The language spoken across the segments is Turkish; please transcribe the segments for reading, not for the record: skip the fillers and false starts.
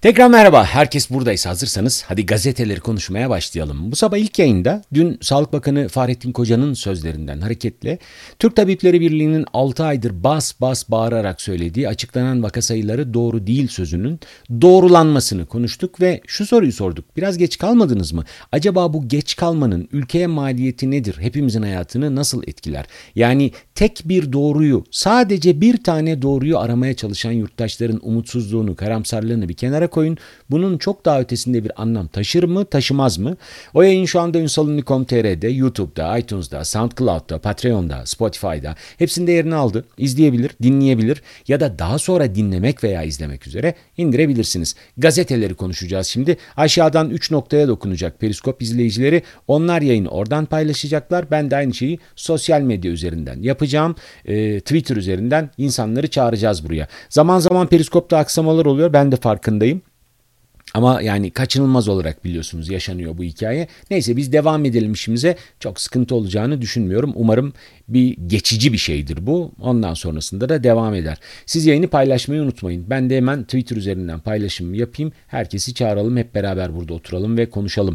Tekrar merhaba. Herkes buradaysa hazırsanız hadi gazeteleri konuşmaya başlayalım. Bu sabah ilk yayında dün Sağlık Bakanı Fahrettin Koca'nın sözlerinden hareketle Türk Tabipleri Birliği'nin 6 aydır bas bas bağırarak söylediği açıklanan vaka sayıları doğru değil sözünün doğrulanmasını konuştuk ve şu soruyu sorduk. Biraz geç kalmadınız mı? Acaba bu geç kalmanın ülkeye maliyeti nedir? Hepimizin hayatını nasıl etkiler? Yani tek bir doğruyu, sadece bir tane doğruyu aramaya çalışan yurttaşların umutsuzluğunu, karamsarlığını bir kenara koyun. Bunun çok daha ötesinde bir anlam taşır mı, taşımaz mı? O yayın şu anda ünsalünlü.com.tr'de, YouTube'da, iTunes'da, SoundCloud'da, Patreon'da, Spotify'da hepsinde yerini aldı. İzleyebilir, dinleyebilir ya da daha sonra dinlemek veya izlemek üzere indirebilirsiniz. Gazeteleri konuşacağız şimdi. Aşağıdan 3 noktaya dokunacak Periskop izleyicileri. Onlar yayını oradan paylaşacaklar. Ben de aynı şeyi sosyal medya üzerinden yapacağım. Twitter üzerinden insanları çağıracağız buraya. Zaman zaman Periskop'ta aksamalar oluyor. Ben de farkındayım. Ama yani kaçınılmaz olarak biliyorsunuz yaşanıyor bu hikaye. Neyse biz devam edelim işimize. Çok sıkıntı olacağını düşünmüyorum. Umarım geçici bir şeydir bu. Ondan sonrasında da devam eder. Siz yayını paylaşmayı unutmayın. Ben de hemen Twitter üzerinden paylaşımı yapayım. Herkesi çağıralım. Hep beraber burada oturalım ve konuşalım.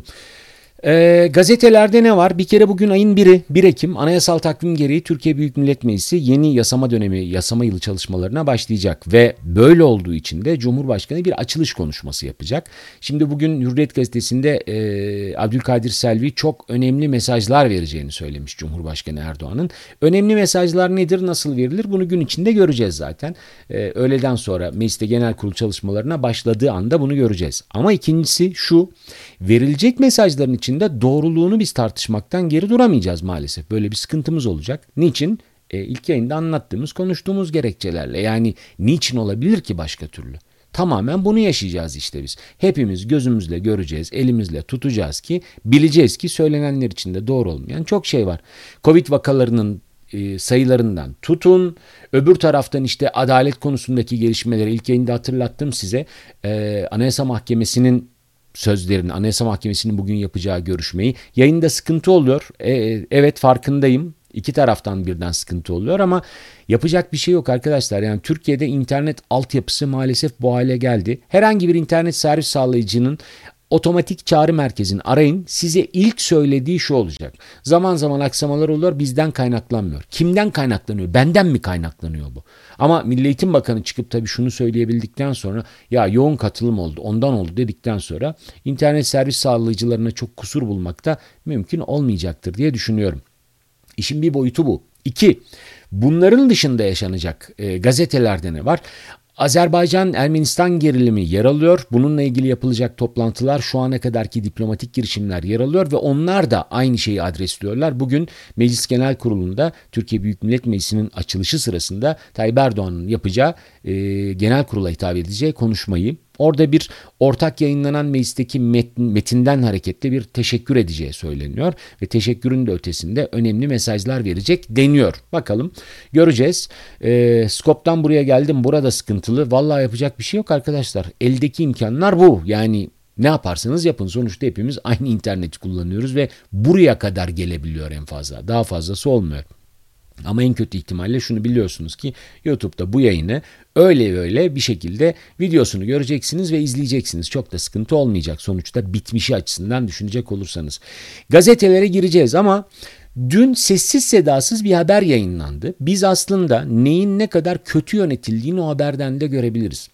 Gazetelerde ne var? Bir kere bugün ayın 1'i 1 Ekim anayasal takvim gereği Türkiye Büyük Millet Meclisi yeni yasama dönemi, yasama yılı çalışmalarına başlayacak ve böyle olduğu için de Cumhurbaşkanı bir açılış konuşması yapacak. Şimdi bugün Hürriyet Gazetesi'nde Abdülkadir Selvi çok önemli mesajlar vereceğini söylemiş Cumhurbaşkanı Erdoğan'ın. Önemli mesajlar nedir, nasıl verilir? Bunu gün içinde göreceğiz zaten. Öğleden sonra mecliste genel kurul çalışmalarına başladığı anda bunu göreceğiz. Ama ikincisi şu, verilecek mesajların içinde doğruluğunu biz tartışmaktan geri duramayacağız maalesef. Böyle bir sıkıntımız olacak. Niçin? İlk yayında anlattığımız, konuştuğumuz gerekçelerle. Yani niçin olabilir ki başka türlü? Tamamen bunu yaşayacağız işte biz. Hepimiz gözümüzle göreceğiz, elimizle tutacağız ki bileceğiz ki söylenenler içinde doğru olmayan çok şey var. Covid vakalarının sayılarından tutun. Öbür taraftan işte adalet konusundaki gelişmeleri ilk yayında hatırlattım size. Anayasa Mahkemesi'nin sözlerini, Anayasa Mahkemesi'nin bugün yapacağı görüşmeyi. Yayında sıkıntı oluyor. Evet farkındayım. İki taraftan birden sıkıntı oluyor ama yapacak bir şey yok arkadaşlar. Yani Türkiye'de internet altyapısı maalesef bu hale geldi. Herhangi bir internet servis sağlayıcının otomatik çağrı merkezini arayın. Size ilk söylediği şu olacak. Zaman zaman aksamalar oluyor, bizden kaynaklanmıyor. Kimden kaynaklanıyor? Benden mi kaynaklanıyor bu? Ama Milli Eğitim Bakanı çıkıp tabii şunu söyleyebildikten sonra ya yoğun katılım oldu, ondan oldu dedikten sonra internet servis sağlayıcılarına çok kusur bulmak da mümkün olmayacaktır diye düşünüyorum. İşin bir boyutu bu. 2. Bunların dışında yaşanacak gazetelerde ne var? Azerbaycan-Ermenistan gerilimi yer alıyor. Bununla ilgili yapılacak toplantılar, şu ana kadarki diplomatik girişimler yer alıyor ve onlar da aynı şeyi adresliyorlar. Bugün Meclis Genel Kurulu'nda Türkiye Büyük Millet Meclisi'nin açılışı sırasında Tayyip Erdoğan'ın yapacağı genel kurula hitap edeceği konuşmayı, orada bir ortak yayınlanan meclisteki metinden hareketle bir teşekkür edeceği söyleniyor ve teşekkürün de ötesinde önemli mesajlar verecek deniyor. Bakalım göreceğiz. Skop'tan buraya geldim, burada sıkıntılı. Vallahi yapacak bir şey yok arkadaşlar. Eldeki imkanlar bu. Yani ne yaparsanız yapın. Sonuçta hepimiz aynı interneti kullanıyoruz ve buraya kadar gelebiliyor en fazla. Daha fazlası olmuyor. Ama en kötü ihtimalle şunu biliyorsunuz ki YouTube'da bu yayını öyle bir şekilde videosunu göreceksiniz ve izleyeceksiniz. Çok da sıkıntı olmayacak sonuçta bitmişi açısından düşünecek olursanız. Gazetelere gireceğiz ama dün sessiz sedasız bir haber yayınlandı. Biz aslında neyin ne kadar kötü yönetildiğini o haberden de görebiliriz.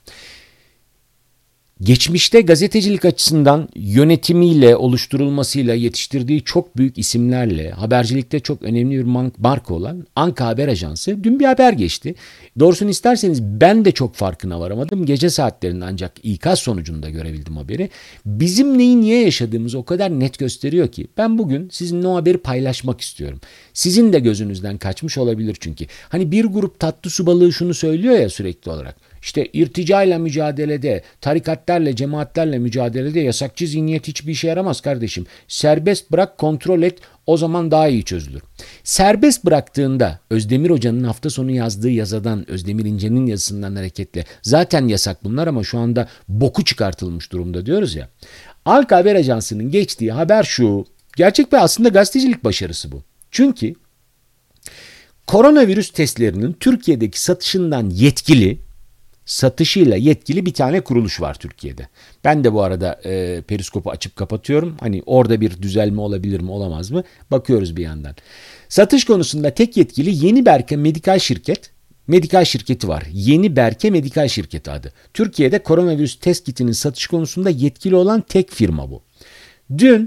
Geçmişte gazetecilik açısından yönetimiyle, oluşturulmasıyla, yetiştirdiği çok büyük isimlerle, habercilikte çok önemli bir marka olan Anka Haber Ajansı dün bir haber geçti. Doğrusunu isterseniz ben de çok farkına varamadım. Gece saatlerinde ancak ikaz sonucunda görebildim haberi. Bizim neyi niye yaşadığımızı o kadar net gösteriyor ki ben bugün sizinle o haberi paylaşmak istiyorum. Sizin de gözünüzden kaçmış olabilir çünkü. Hani bir grup tatlı su balığı şunu söylüyor ya sürekli olarak. İşte irticayla mücadelede, tarikatlarla, cemaatlerle mücadelede yasakçı zihniyet hiçbir işe yaramaz kardeşim. Serbest bırak, kontrol et, o zaman daha iyi çözülür. Serbest bıraktığında Özdemir Hoca'nın hafta sonu yazdığı yazıdan, Özdemir İnce'nin yazısından hareketle zaten yasak bunlar ama şu anda boku çıkartılmış durumda diyoruz ya. Halk Haber Ajansı'nın geçtiği haber şu. Gerçek ve aslında gazetecilik başarısı bu. Çünkü koronavirüs testlerinin Türkiye'deki satışından yetkili satışıyla yetkili bir tane kuruluş var Türkiye'de. Ben de bu arada periskopu açıp kapatıyorum. Hani orada bir düzelme olabilir mi olamaz mı? Bakıyoruz bir yandan. Satış konusunda tek yetkili Yeni Berke Medikal şirketi var. Yeni Berke Medikal Şirketi adı. Türkiye'de koronavirüs test kitinin satış konusunda yetkili olan tek firma bu. Dün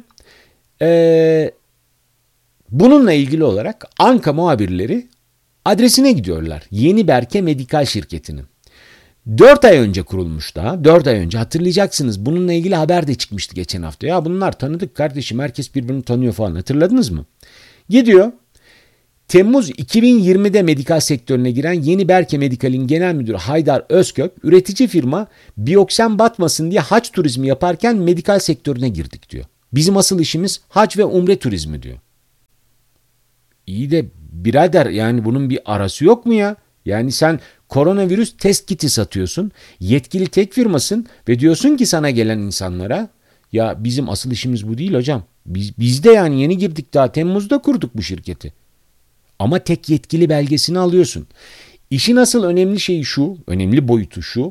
bununla ilgili olarak Anka muhabirleri adresine gidiyorlar. Yeni Berke Medikal Şirketi'nin. 4 ay önce kurulmuş daha. 4 ay önce hatırlayacaksınız. Bununla ilgili haber de çıkmıştı geçen hafta. Ya bunlar tanıdık kardeşim. Herkes birbirini tanıyor falan. Hatırladınız mı? Gidiyor. Temmuz 2020'de medikal sektörüne giren Yeni Berke Medikal'in genel müdürü Haydar Özkök, üretici firma Biyoksen batmasın diye hac turizmi yaparken medikal sektörüne girdik diyor. Bizim asıl işimiz hac ve umre turizmi diyor. İyi de birader yani bunun bir arası yok mu ya? Yani sen koronavirüs test kiti satıyorsun, yetkili tek firmasın ve diyorsun ki sana gelen insanlara ya bizim asıl işimiz bu değil hocam. Biz de yani yeni girdik daha Temmuz'da kurduk bu şirketi. Ama tek yetkili belgesini alıyorsun. İşin asıl önemli şeyi şu, önemli boyutu şu.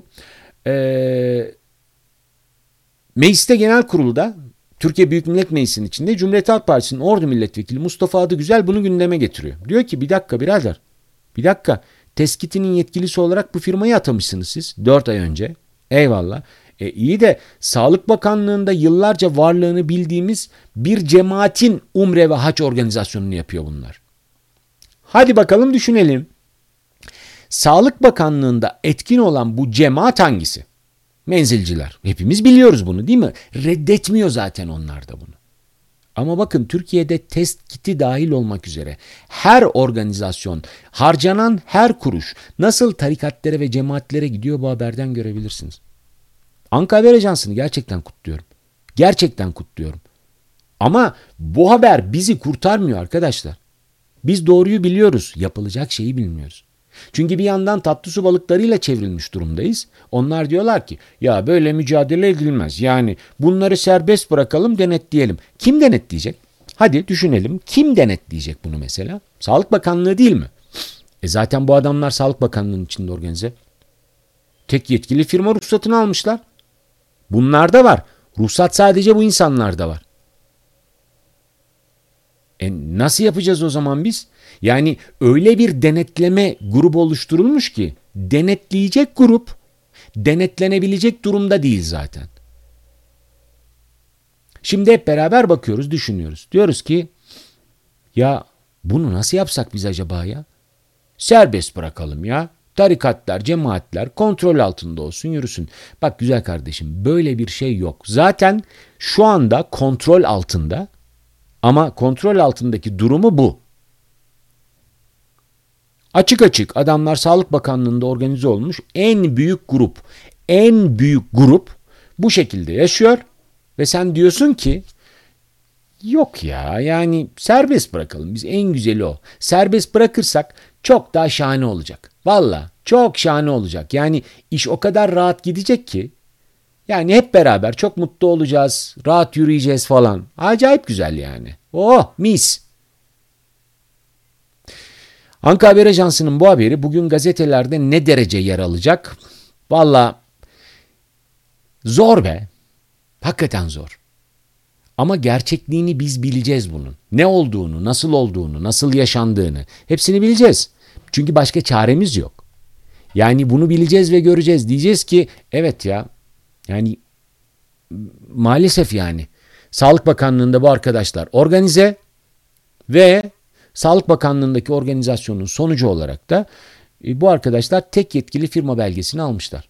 Mecliste Genel Kurulu'da Türkiye Büyük Millet Meclisi'nin içinde Cumhuriyet Halk Partisi'nin Ordu Milletvekili Mustafa Adıgüzel bunu gündeme getiriyor. Diyor ki bir dakika birader, bir dakika teskitinin yetkilisi olarak bu firmayı atamışsınız siz 4 ay önce. Eyvallah. İyi de Sağlık Bakanlığı'nda yıllarca varlığını bildiğimiz bir cemaatin umre ve hac organizasyonunu yapıyor bunlar. Hadi bakalım düşünelim. Sağlık Bakanlığı'nda etkin olan bu cemaat hangisi? Menzilciler. Hepimiz biliyoruz bunu değil mi? Reddetmiyor zaten onlar da bunu. Ama bakın Türkiye'de test kiti dahil olmak üzere her organizasyon, harcanan her kuruş nasıl tarikatlere ve cemaatlere gidiyor bu haberden görebilirsiniz. Anka Haber Ajansı'nı gerçekten kutluyorum. Gerçekten kutluyorum. Ama bu haber bizi kurtarmıyor arkadaşlar. Biz doğruyu biliyoruz, yapılacak şeyi bilmiyoruz. Çünkü bir yandan tatlı su balıklarıyla çevrilmiş durumdayız. Onlar diyorlar ki ya böyle mücadele edilmez. Yani bunları serbest bırakalım, denetleyelim. Kim denetleyecek? Hadi düşünelim. Kim denetleyecek bunu mesela? Sağlık Bakanlığı değil mi? Zaten bu adamlar Sağlık Bakanlığı'nın içinde organize. Tek yetkili firma ruhsatını almışlar. Bunlar da var. Ruhsat sadece bu insanlarda var. Nasıl yapacağız o zaman biz? Yani öyle bir denetleme grubu oluşturulmuş ki denetleyecek grup denetlenebilecek durumda değil zaten. Şimdi hep beraber bakıyoruz, düşünüyoruz. Diyoruz ki ya bunu nasıl yapsak biz acaba ya? Serbest bırakalım ya. Tarikatlar, cemaatler kontrol altında olsun, yürüsün. Bak güzel kardeşim böyle bir şey yok. Zaten şu anda kontrol altında ama kontrol altındaki durumu bu. Açık açık adamlar Sağlık Bakanlığı'nda organize olmuş en büyük grup bu şekilde yaşıyor ve sen diyorsun ki yok ya yani serbest bırakalım biz en güzeli o. Serbest bırakırsak çok daha şahane olacak. Valla çok şahane olacak. Yani iş o kadar rahat gidecek ki yani hep beraber çok mutlu olacağız, rahat yürüyeceğiz falan. Acayip güzel yani. Oh mis. Anka Haber Ajansı'nın bu haberi bugün gazetelerde ne derece yer alacak? Valla zor be. Hakikaten zor. Ama gerçekliğini biz bileceğiz bunun. Ne olduğunu, nasıl yaşandığını hepsini bileceğiz. Çünkü başka çaremiz yok. Yani bunu bileceğiz ve göreceğiz. Diyeceğiz ki evet ya yani maalesef yani Sağlık Bakanlığı'nda bu arkadaşlar organize ve Sağlık Bakanlığı'ndaki organizasyonun sonucu olarak da bu arkadaşlar tek yetkili firma belgesini almışlar.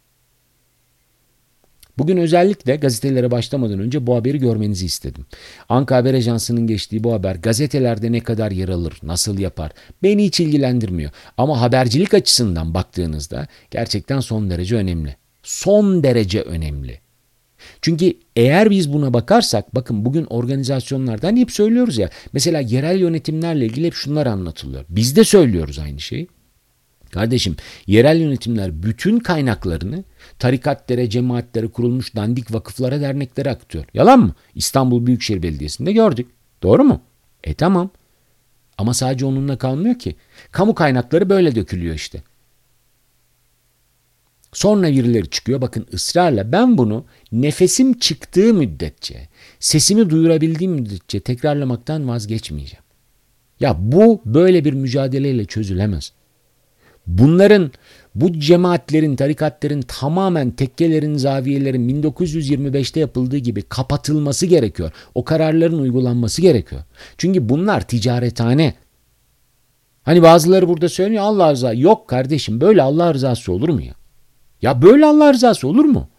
Bugün özellikle gazetelere başlamadan önce bu haberi görmenizi istedim. Anka Haber Ajansı'nın geçtiği bu haber gazetelerde ne kadar yer alır, nasıl yapar beni hiç ilgilendirmiyor. Ama habercilik açısından baktığınızda gerçekten son derece önemli. Son derece önemli. Çünkü eğer biz buna bakarsak bakın bugün organizasyonlardan hep söylüyoruz ya. Mesela yerel yönetimlerle ilgili hep şunlar anlatılıyor. Biz de söylüyoruz aynı şeyi. Kardeşim yerel yönetimler bütün kaynaklarını tarikatlere, cemaatlere kurulmuş dandik vakıflara, derneklere akıtıyor. Yalan mı? İstanbul Büyükşehir Belediyesi'nde gördük. Doğru mu? Tamam. Ama sadece onunla kalmıyor ki. Kamu kaynakları böyle dökülüyor işte. Sonra birileri çıkıyor, bakın ısrarla ben bunu nefesim çıktığı müddetçe, sesimi duyurabildiğim müddetçe tekrarlamaktan vazgeçmeyeceğim. Ya bu böyle bir mücadeleyle çözülemez. Bunların, bu cemaatlerin, tarikatların tamamen tekkelerin, zaviyelerin 1925'te yapıldığı gibi kapatılması gerekiyor. O kararların uygulanması gerekiyor. Çünkü bunlar ticarethane. Hani bazıları burada söylüyor Allah rızası. Yok kardeşim, böyle Allah rızası olur mu ya? Ya böyle Allah rızası olur mu?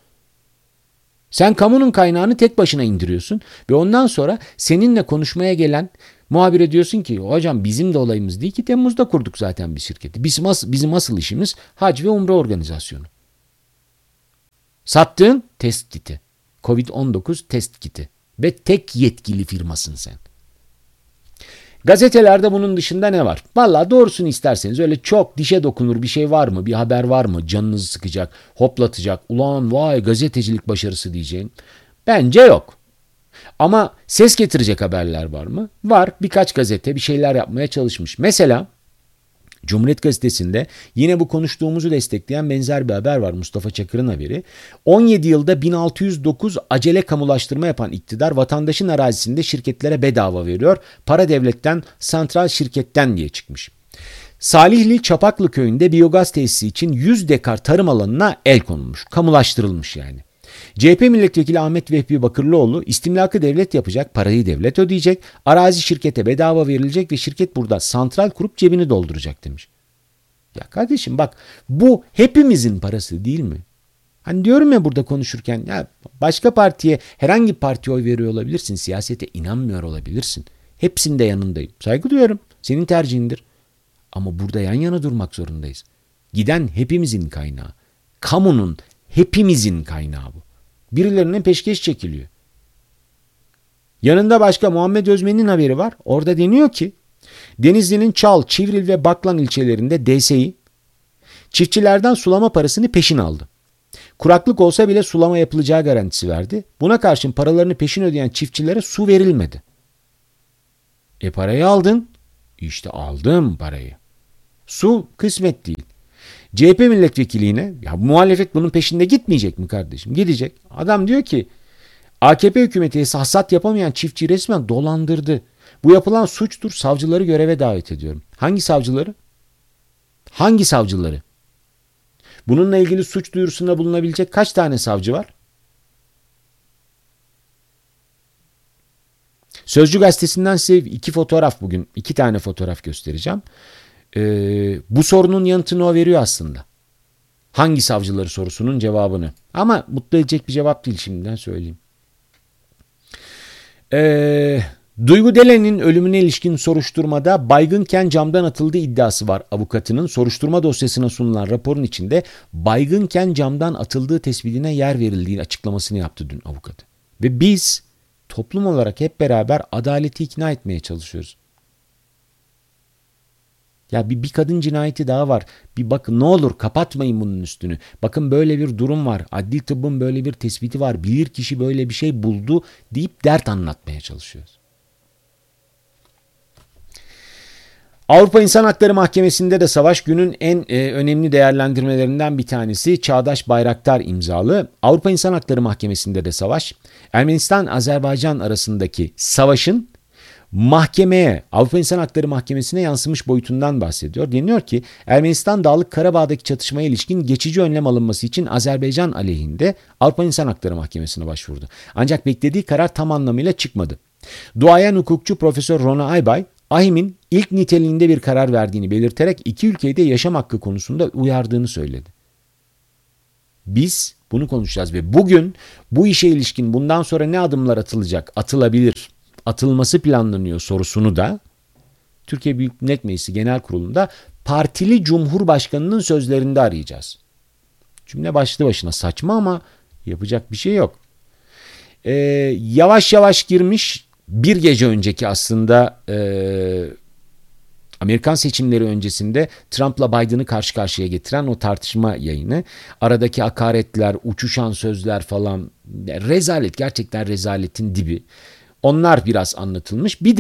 Sen kamunun kaynağını tek başına indiriyorsun ve ondan sonra seninle konuşmaya gelen muhabire diyorsun ki hocam bizim de olayımız değil ki, Temmuz'da kurduk zaten bir şirketi. Bizim asıl işimiz hac ve umre organizasyonu. Sattığın test kiti. Covid-19 test kiti. Ve tek yetkili firmasın sen. Gazetelerde bunun dışında ne var? Vallahi doğrusunu isterseniz öyle çok dişe dokunur bir şey var mı? Bir haber var mı? Canınızı sıkacak, hoplatacak. Ulan vay gazetecilik başarısı diyeceğin. Bence yok. Ama ses getirecek haberler var mı? Var. Birkaç gazete bir şeyler yapmaya çalışmış. Mesela Cumhuriyet Gazetesi'nde yine bu konuştuğumuzu destekleyen benzer bir haber var, Mustafa Çakır'ın haberi. 17 yılda 1609 acele kamulaştırma yapan iktidar vatandaşın arazisinde şirketlere bedava veriyor. Para devletten, santral şirketten diye çıkmış. Salihli Çapaklı köyünde biyogaz tesisi için 100 dekar tarım alanına el konulmuş. Kamulaştırılmış yani. CHP milletvekili Ahmet Vehbi Bakırlıoğlu istimlakı devlet yapacak, parayı devlet ödeyecek, arazi şirkete bedava verilecek ve şirket burada santral kurup cebini dolduracak demiş. Ya kardeşim bak, bu hepimizin parası değil mi? Hani diyorum ya burada konuşurken, ya başka partiye, herhangi bir partiye oy veriyor olabilirsin, siyasete inanmıyor olabilirsin. Hepsinde yanındayım. Saygı duyuyorum. Senin tercihindir. Ama burada yan yana durmak zorundayız. Giden hepimizin kaynağı. Kamunun hepimizin kaynağı bu. Birilerinin peşkeş çekiliyor. Yanında başka Muhammed Özmen'in haberi var. Orada deniyor ki Denizli'nin Çal, Çivril ve Baklan ilçelerinde DSİ çiftçilerden sulama parasını peşin aldı. Kuraklık olsa bile sulama yapılacağı garantisi verdi. Buna karşın paralarını peşin ödeyen çiftçilere su verilmedi. Parayı aldın. İşte aldım parayı. Su kısmet değil. CHP milletvekiliğine, ya muhalefet bunun peşinde gitmeyecek mi kardeşim? Gidecek. Adam diyor ki AKP hükümeti hasat yapamayan çiftçi resmen dolandırdı. Bu yapılan suçtur. Savcıları göreve davet ediyorum. Hangi savcıları? Hangi savcıları? Bununla ilgili suç duyurusunda bulunabilecek kaç tane savcı var? Sözcü gazetesinden size iki tane fotoğraf göstereceğim. Bu sorunun yanıtını o veriyor aslında. Hangi savcıları sorusunun cevabını. Ama mutlu edecek bir cevap değil, şimdiden söyleyeyim. Duygu Delen'in ölümüne ilişkin soruşturmada baygınken camdan atıldığı iddiası var avukatının. Soruşturma dosyasına sunulan raporun içinde baygınken camdan atıldığı tespitine yer verildiği açıklamasını yaptı dün avukatı. Ve biz toplum olarak hep beraber adaleti ikna etmeye çalışıyoruz. Ya bir kadın cinayeti daha var. Bir bakın ne olur, kapatmayın bunun üstünü. Bakın böyle bir durum var. Adli tıbbın böyle bir tespiti var. Bilir kişi böyle bir şey buldu deyip dert anlatmaya çalışıyoruz. Avrupa İnsan Hakları Mahkemesi'nde de savaş, günün en önemli değerlendirmelerinden bir tanesi Çağdaş Bayraktar imzalı. Avrupa İnsan Hakları Mahkemesi'nde de savaş, Ermenistan-Azerbaycan arasındaki savaşın mahkemeye, Avrupa İnsan Hakları Mahkemesi'ne yansımış boyutundan bahsediyor. Deniyor ki Ermenistan Dağlık Karabağ'daki çatışmaya ilişkin geçici önlem alınması için Azerbaycan aleyhinde Avrupa İnsan Hakları Mahkemesi'ne başvurdu. Ancak beklediği karar tam anlamıyla çıkmadı. Duayen hukukçu Profesör Rona Aybay, AİHM'in ilk niteliğinde bir karar verdiğini belirterek iki ülkeyi de yaşam hakkı konusunda uyardığını söyledi. Biz bunu konuşacağız ve bugün bu işe ilişkin bundan sonra ne adımlar atılacak, atılabilir, atılması planlanıyor sorusunu da Türkiye Büyük Millet Meclisi Genel Kurulu'nda partili Cumhurbaşkanı'nın sözlerinde arayacağız. Cümle başlı başına saçma ama yapacak bir şey yok. Yavaş yavaş girmiş, bir gece önceki aslında Amerikan seçimleri öncesinde Trump'la Biden'ı karşı karşıya getiren o tartışma yayını, aradaki hakaretler, uçuşan sözler falan, rezalet, gerçekten rezaletin dibi. Onlar biraz anlatılmış. Bir de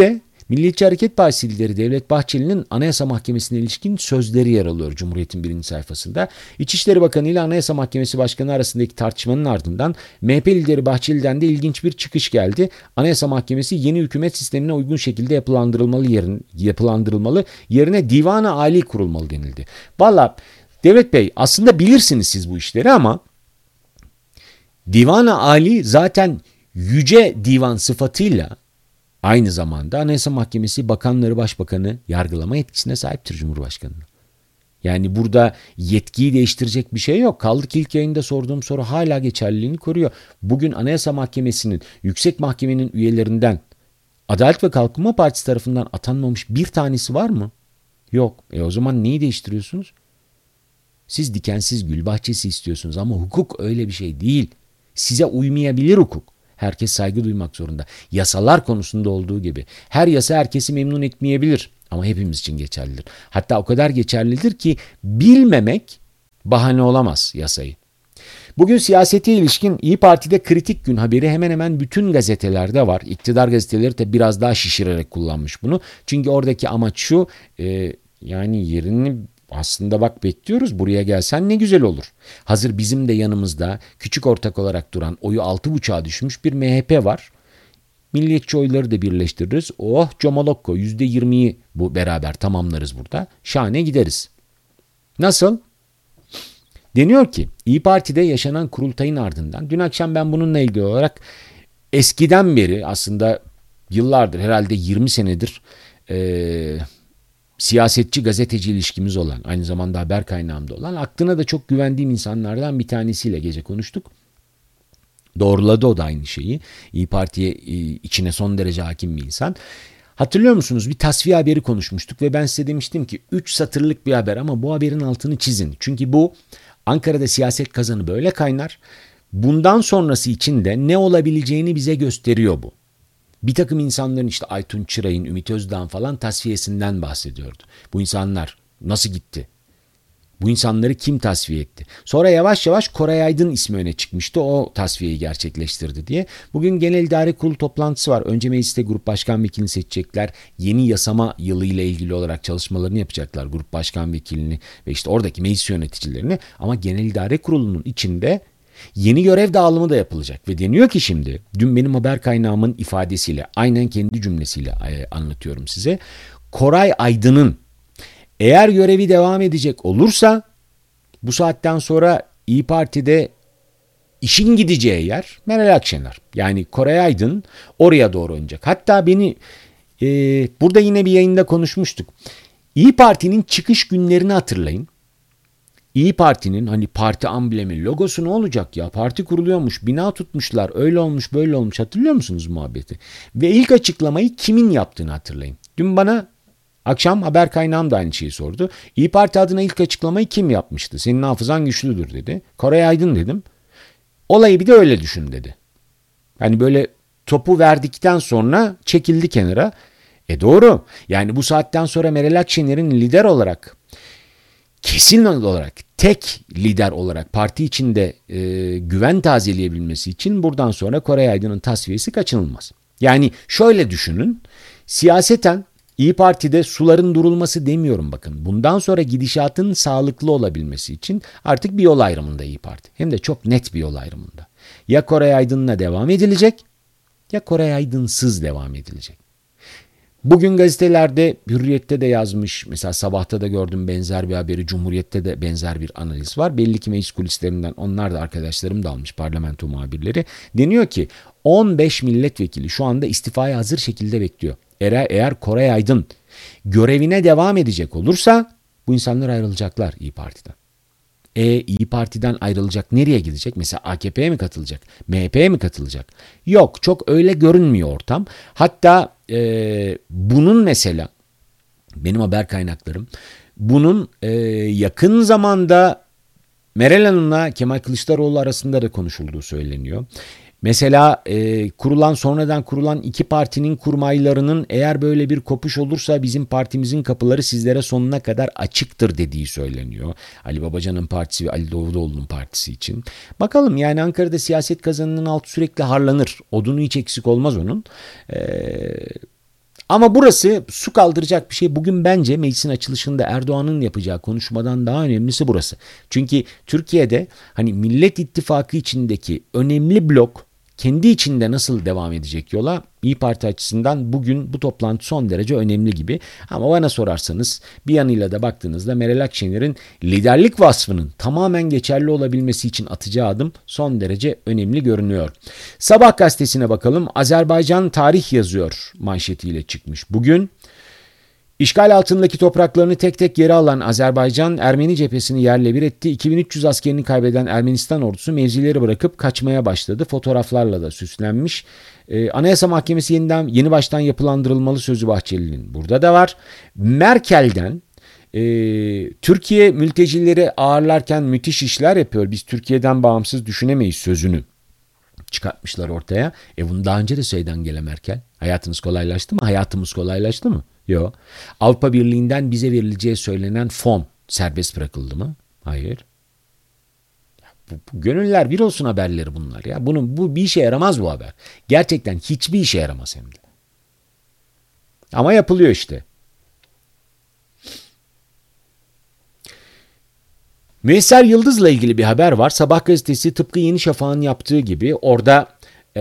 Milliyetçi Hareket Partisi lideri Devlet Bahçeli'nin Anayasa Mahkemesi'ne ilişkin sözleri yer alıyor Cumhuriyet'in birinci sayfasında. İçişleri Bakanı ile Anayasa Mahkemesi Başkanı arasındaki tartışmanın ardından MHP lideri Bahçeli'den de ilginç bir çıkış geldi. Anayasa Mahkemesi yeni hükümet sistemine uygun şekilde yapılandırılmalı, yerine Divan-ı Ali kurulmalı denildi. Valla Devlet Bey, aslında bilirsiniz siz bu işleri ama Divan-ı Ali zaten yüce divan sıfatıyla aynı zamanda Anayasa Mahkemesi bakanları, başbakanı yargılama yetkisine sahiptir Cumhurbaşkanı'nın. Yani burada yetkiyi değiştirecek bir şey yok. Kaldı ki ilk yayında sorduğum soru hala geçerliliğini koruyor. Bugün Anayasa Mahkemesi'nin, Yüksek Mahkemenin üyelerinden Adalet ve Kalkınma Partisi tarafından atanmamış bir tanesi var mı? Yok. O zaman neyi değiştiriyorsunuz? Siz dikensiz gül bahçesi istiyorsunuz ama hukuk öyle bir şey değil. Size uymayabilir hukuk. Herkes saygı duymak zorunda. Yasalar konusunda olduğu gibi. Her yasa herkesi memnun etmeyebilir ama hepimiz için geçerlidir. Hatta o kadar geçerlidir ki bilmemek bahane olamaz yasayı. Bugün siyasete ilişkin İyi Parti'de kritik gün haberi hemen hemen bütün gazetelerde var. İktidar gazeteleri de biraz daha şişirerek kullanmış bunu. Çünkü oradaki amaç şu, yani yerini aslında bak bekliyoruz, buraya gelsen ne güzel olur. Hazır bizim de yanımızda küçük ortak olarak duran, oyu 6,5'a düşmüş bir MHP var. Milliyetçi oyları da birleştiririz. Oh Comolokko %20'yi bu beraber tamamlarız burada. Şahane gideriz. Nasıl? Deniyor ki İyi Parti'de yaşanan kurultayın ardından, dün akşam ben bununla ilgili olarak eskiden beri, aslında yıllardır, herhalde 20 senedir siyasetçi gazeteci ilişkimiz olan, aynı zamanda haber kaynağımda olan, aklına da çok güvendiğim insanlardan bir tanesiyle gece konuştuk. Doğruladı o da aynı şeyi. İyi Parti'ye içine son derece hakim bir insan. Hatırlıyor musunuz? Bir tasfiye haberi konuşmuştuk ve ben size demiştim ki 3 satırlık bir haber ama bu haberin altını çizin. Çünkü bu Ankara'da siyaset kazanı böyle kaynar. Bundan sonrası için de ne olabileceğini bize gösteriyor bu. Bir takım insanların, işte Aytun Çıray'ın, Ümit Özdağ'ın falan tasfiyesinden bahsediyordu. Bu insanlar nasıl gitti? Bu insanları kim tasfiye etti? Sonra yavaş yavaş Koray Aydın ismi öne çıkmıştı. O tasfiyeyi gerçekleştirdi diye. Bugün Genel İdare Kurulu toplantısı var. Önce mecliste grup başkan vekilini seçecekler. Yeni yasama yılı ile ilgili olarak çalışmalarını yapacaklar. Grup başkan vekilini ve işte oradaki meclis yöneticilerini. Ama Genel İdare Kurulu'nun içinde yeni görev dağılımı da yapılacak. Ve deniyor ki şimdi, dün benim haber kaynağımın ifadesiyle, aynen kendi cümlesiyle anlatıyorum size. Koray Aydın'ın eğer görevi devam edecek olursa bu saatten sonra İyi Parti'de işin gideceği yer Meral Akşener. Yani Koray Aydın oraya doğru oynayacak. Hatta burada yine bir yayında konuşmuştuk. İyi Parti'nin çıkış günlerini hatırlayın. İyi Parti'nin hani parti amblemi, logosu ne olacak ya? Parti kuruluyormuş, bina tutmuşlar, öyle olmuş, böyle olmuş. Hatırlıyor musunuz muhabbeti? Ve ilk açıklamayı kimin yaptığını hatırlayın. Dün bana akşam haber kaynağım da aynı şeyi sordu. İyi Parti adına ilk açıklamayı kim yapmıştı? Senin hafızan güçlüdür dedi. Koray Aydın dedim. Olayı bir de öyle düşün dedi. Hani böyle topu verdikten sonra çekildi kenara. Doğru. Yani bu saatten sonra Meral Akşener'in lider olarak, kesin olarak, tek lider olarak parti içinde güven tazeleyebilmesi için buradan sonra Koray Aydın'ın tasfiyesi kaçınılmaz. Yani şöyle düşünün. Siyaseten İyi Parti'de suların durulması demiyorum bakın. Bundan sonra gidişatın sağlıklı olabilmesi için artık bir yol ayrımında İyi Parti. Hem de çok net bir yol ayrımında. Ya Koray Aydın'la devam edilecek ya Koray Aydın'sız devam edilecek. Bugün gazetelerde, Hürriyet'te de yazmış, mesela Sabah'ta da gördüm benzer bir haberi, Cumhuriyet'te de benzer bir analiz var. Belli ki meclis kulislerinden onlar da, arkadaşlarım da almış, parlamento muhabirleri. Deniyor ki 15 milletvekili şu anda istifaya hazır şekilde bekliyor. Eğer Koray Aydın görevine devam edecek olursa bu insanlar ayrılacaklar İyi Parti'den. İyi Parti'den ayrılacak, nereye gidecek? Mesela AKP'ye mi katılacak? MHP'ye mi katılacak? Yok, çok öyle görünmüyor ortam. Hatta bunun mesela benim haber kaynaklarım bunun yakın zamanda Meral Hanım'la Kemal Kılıçdaroğlu arasında da konuşulduğu söyleniyor. Mesela sonradan kurulan iki partinin kurmaylarının eğer böyle bir kopuş olursa bizim partimizin kapıları sizlere sonuna kadar açıktır dediği söyleniyor. Ali Babacan'ın partisi ve Ali Davutoğlu'nun partisi için. Bakalım, yani Ankara'da siyaset kazanının altı sürekli harlanır. Odunu hiç eksik olmaz onun. Ama burası su kaldıracak bir şey. Bugün bence meclisin açılışında Erdoğan'ın yapacağı konuşmadan daha önemlisi burası. Çünkü Türkiye'de hani Millet İttifakı içindeki önemli blok kendi içinde nasıl devam edecek yola, İYİ Parti açısından bugün bu toplantı son derece önemli gibi. Ama bana sorarsanız bir yanıyla da baktığınızda Meral Akşener'in liderlik vasfının tamamen geçerli olabilmesi için atacağı adım son derece önemli görünüyor. Sabah gazetesine bakalım. Azerbaycan tarih yazıyor manşetiyle çıkmış. Bugün İşgal altındaki topraklarını tek tek geri alan Azerbaycan, Ermeni cephesini yerle bir etti. 2300 askerini kaybeden Ermenistan ordusu mevzileri bırakıp kaçmaya başladı. Fotoğraflarla da süslenmiş. Anayasa Mahkemesi yeni baştan yapılandırılmalı sözü Bahçeli'nin burada da var. Merkel'den Türkiye mültecileri ağırlarken müthiş işler yapıyor. Biz Türkiye'den bağımsız düşünemeyiz sözünü çıkartmışlar ortaya. Bunu daha önce de söyledi Angela Merkel. Hayatınız kolaylaştı mı? Hayatımız kolaylaştı mı? Yok. Avrupa Birliği'nden bize verileceği söylenen fon serbest bırakıldı mı? Hayır. Bu gönüller bir olsun haberleri bunlar ya. Bu bir işe yaramaz bu haber. Gerçekten hiçbir işe yaramaz hem de. Ama yapılıyor işte. Müyesser Yıldız'la ilgili bir haber var. Sabah gazetesi tıpkı Yeni Şafak'ın yaptığı gibi orada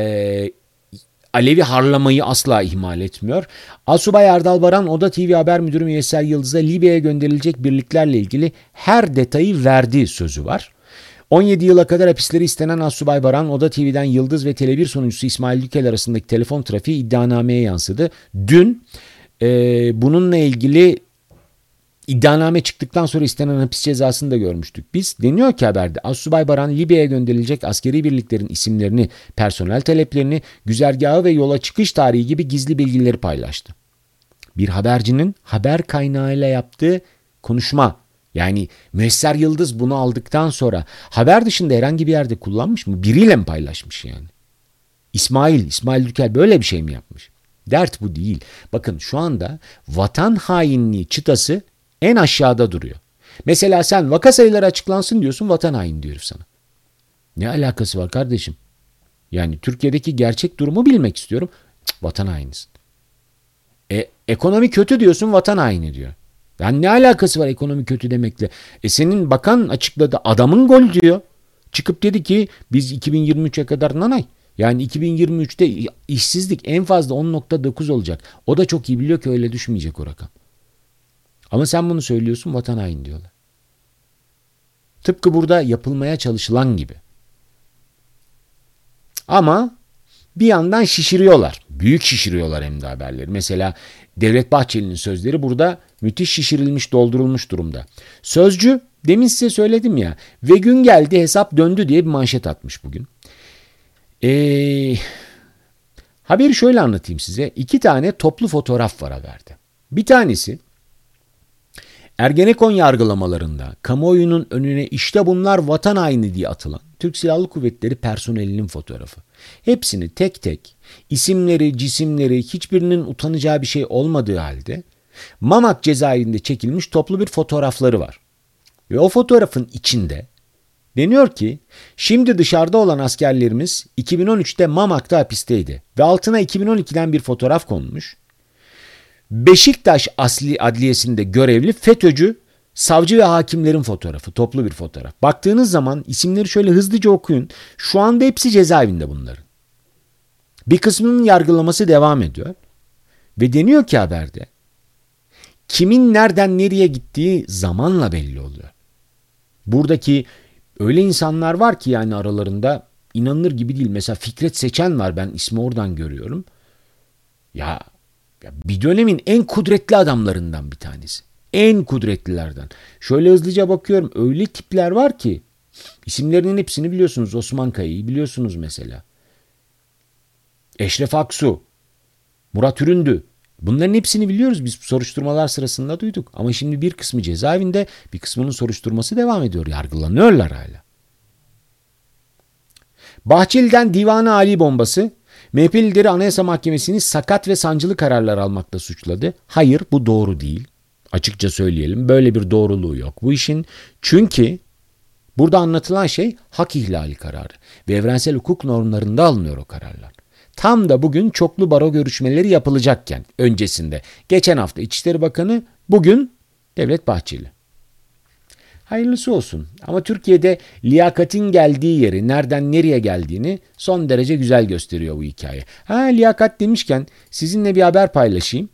Alevi harlamayı asla ihmal etmiyor. Asubay Erdal Baran, Oda TV Haber Müdürü Müyesser Yıldız'a Libya'ya gönderilecek birliklerle ilgili her detayı verdiği sözü var. 17 yıla kadar hapisleri istenen Asubay Baran, Oda TV'den Yıldız ve Tele1 sunucusu İsmail Yükel arasındaki telefon trafiği iddianameye yansıdı. Dün bununla ilgili İddianame çıktıktan sonra istenen hapis cezasını da görmüştük. Biz deniyor ki haberde Asubay Baran Libya'ya gönderilecek askeri birliklerin isimlerini, personel taleplerini, güzergahı ve yola çıkış tarihi gibi gizli bilgileri paylaştı. Bir habercinin haber kaynağıyla yaptığı konuşma. Yani Müyesser Yıldız bunu aldıktan sonra haber dışında herhangi bir yerde kullanmış mı? Biriyle mi paylaşmış yani? İsmail Yükel böyle bir şey mi yapmış? Dert bu değil. Bakın şu anda vatan hainliği çıtası en aşağıda duruyor. Mesela sen vaka sayıları açıklansın diyorsun, vatan haini diyor sana. Ne alakası var kardeşim? Yani Türkiye'deki gerçek durumu bilmek istiyorum. Vatan hainisin. Ekonomi kötü diyorsun, vatan haini diyor. Yani ne alakası var ekonomi kötü demekle? Senin bakan açıkladı, adamın gol diyor. Çıkıp dedi ki biz 2023'e kadar nanay. Yani 2023'te işsizlik en fazla 10,9 olacak. O da çok iyi biliyor ki öyle düşmeyecek o rakam. Ama sen bunu söylüyorsun, vatan haini diyorlar. Tıpkı burada yapılmaya çalışılan gibi. Ama bir yandan şişiriyorlar. Büyük şişiriyorlar hem de haberleri. Mesela Devlet Bahçeli'nin sözleri burada müthiş şişirilmiş, doldurulmuş durumda. Sözcü, demin size söyledim ya, ve gün geldi hesap döndü diye bir manşet atmış bugün. Haberi şöyle anlatayım size. 2 tane toplu fotoğraf var haberde. Bir tanesi Ergenekon yargılamalarında kamuoyunun önüne işte bunlar vatan haini diye atılan Türk Silahlı Kuvvetleri personelinin fotoğrafı. Hepsini tek tek isimleri, cisimleri hiçbirinin utanacağı bir şey olmadığı halde Mamak cezaevinde çekilmiş toplu bir fotoğrafları var. Ve o fotoğrafın içinde deniyor ki şimdi dışarıda olan askerlerimiz 2013'te Mamak'ta hapisteydi ve altına 2012'den bir fotoğraf konmuş. Beşiktaş Adliyesi'nde görevli FETÖ'cü savcı ve hakimlerin fotoğrafı, toplu bir fotoğraf. Baktığınız zaman isimleri şöyle hızlıca okuyun. Şu anda hepsi cezaevinde bunların. Bir kısmının yargılaması devam ediyor. Ve deniyor ki haberde kimin nereden nereye gittiği zamanla belli oluyor. Buradaki öyle insanlar var ki yani aralarında inanılır gibi değil. Mesela Fikret Seçen var, ben ismi oradan görüyorum. Ya bir dönemin en kudretli adamlarından bir tanesi. En kudretlilerden. Şöyle hızlıca bakıyorum. Öyle tipler var ki isimlerinin hepsini biliyorsunuz. Osman Kaya'yı biliyorsunuz mesela. Eşref Aksu, Murat Üründü. Bunların hepsini biliyoruz. Biz soruşturmalar sırasında duyduk. Ama şimdi bir kısmı cezaevinde, bir kısmının soruşturması devam ediyor. Yargılanıyorlar hala. Bahçeli'den Divan-ı Ali bombası. MHP lideri Anayasa Mahkemesi'ni sakat ve sancılı kararlar almakla suçladı. Hayır, bu doğru değil. Açıkça söyleyelim, böyle bir doğruluğu yok bu işin. Çünkü burada anlatılan şey hak ihlali kararı ve evrensel hukuk normlarında alınıyor o kararlar. Tam da bugün çoklu baro görüşmeleri yapılacakken öncesinde. Geçen hafta İçişleri Bakanı, bugün Devlet Bahçeli. Hayırlısı olsun. Ama Türkiye'de liyakatin geldiği yeri, nereden nereye geldiğini son derece güzel gösteriyor bu hikaye. Liyakat demişken sizinle bir haber paylaşayım.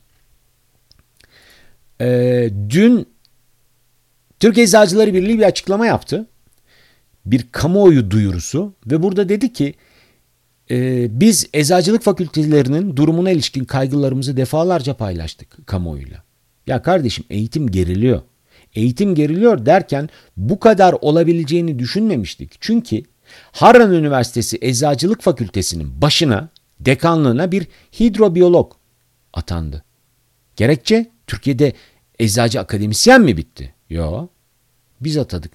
Dün Türk Eczacıları Birliği bir açıklama yaptı. Bir kamuoyu duyurusu ve burada dedi ki biz eczacılık fakültelerinin durumuna ilişkin kaygılarımızı defalarca paylaştık kamuoyuyla. Ya kardeşim, eğitim geriliyor. Eğitim geriliyor derken bu kadar olabileceğini düşünmemiştik. Çünkü Harran Üniversitesi Eczacılık Fakültesi'nin başına, dekanlığına bir hidrobiyolog atandı. Gerekçe, Türkiye'de eczacı akademisyen mi bitti? Yok. Biz atadık.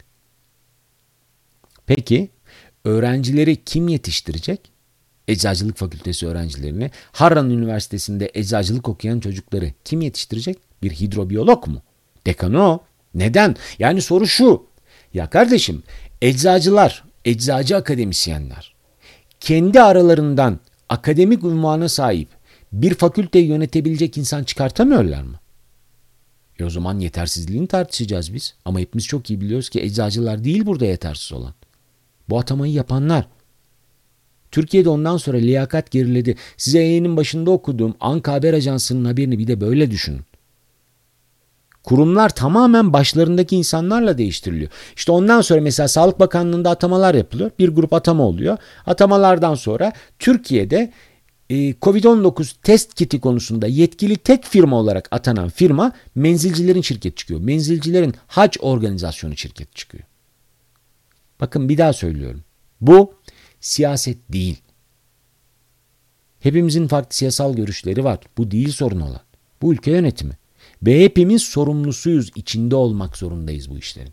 Peki öğrencileri kim yetiştirecek? Eczacılık Fakültesi öğrencilerini, Harran Üniversitesi'nde eczacılık okuyan çocukları kim yetiştirecek? Bir hidrobiyolog mu? Dekanı o. Neden? Yani soru şu. Ya kardeşim, eczacılar, eczacı akademisyenler kendi aralarından akademik unvana sahip bir fakülteyi yönetebilecek insan çıkartamıyorlar mı? O zaman yetersizliğini tartışacağız biz. Ama hepimiz çok iyi biliyoruz ki eczacılar değil burada yetersiz olan. Bu atamayı yapanlar. Türkiye'de ondan sonra liyakat geriledi. Size yayının başında okuduğum Anka Haber Ajansı'nın haberini bir de böyle düşünün. Kurumlar tamamen başlarındaki insanlarla değiştiriliyor. İşte ondan sonra mesela Sağlık Bakanlığı'nda atamalar yapılıyor. Bir grup atama oluyor. Atamalardan sonra Türkiye'de Covid-19 test kiti konusunda yetkili tek firma olarak atanan firma menzilcilerin şirketi çıkıyor. Menzilcilerin hac organizasyonu şirketi çıkıyor. Bakın bir daha söylüyorum. Bu siyaset değil. Hepimizin farklı siyasal görüşleri var. Bu değil sorun olan. Bu ülke yönetimi. Ve hepimiz sorumlusuyuz. İçinde olmak zorundayız bu işlerin.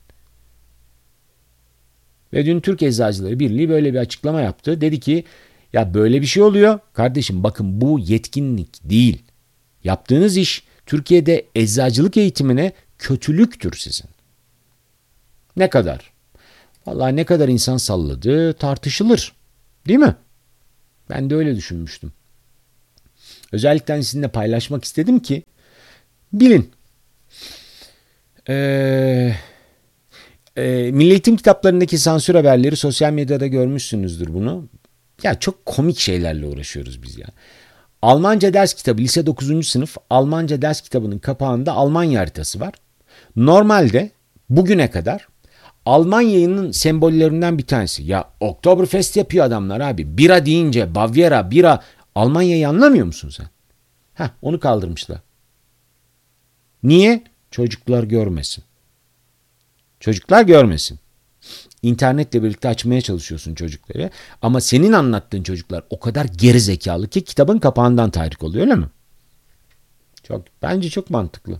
Ve dün Türk Eczacıları Birliği böyle bir açıklama yaptı. Dedi ki ya böyle bir şey oluyor. Kardeşim bakın, bu yetkinlik değil. Yaptığınız iş Türkiye'de eczacılık eğitimine kötülüktür sizin. Ne kadar? Vallahi ne kadar insan salladı tartışılır. Değil mi? Ben de öyle düşünmüştüm. Özellikle sizinle paylaşmak istedim ki bilin. Milli Eğitim kitaplarındaki sansür haberleri, sosyal medyada görmüşsünüzdür bunu. Ya çok komik şeylerle uğraşıyoruz biz ya. Almanca ders kitabı, lise 9. sınıf Almanca ders kitabının kapağında Almanya haritası var. Normalde bugüne kadar Almanya'nın sembollerinden bir tanesi. Ya Oktoberfest yapıyor adamlar abi. Bira deyince Bavyera, bira. Almanya'yı anlamıyor musun sen? Onu kaldırmışlar. Niye? Çocuklar görmesin. Çocuklar görmesin. İnternetle birlikte açmaya çalışıyorsun çocukları. Ama senin anlattığın çocuklar o kadar geri zekalı ki kitabın kapağından tahrik oluyor, öyle mi? Bence çok mantıklı.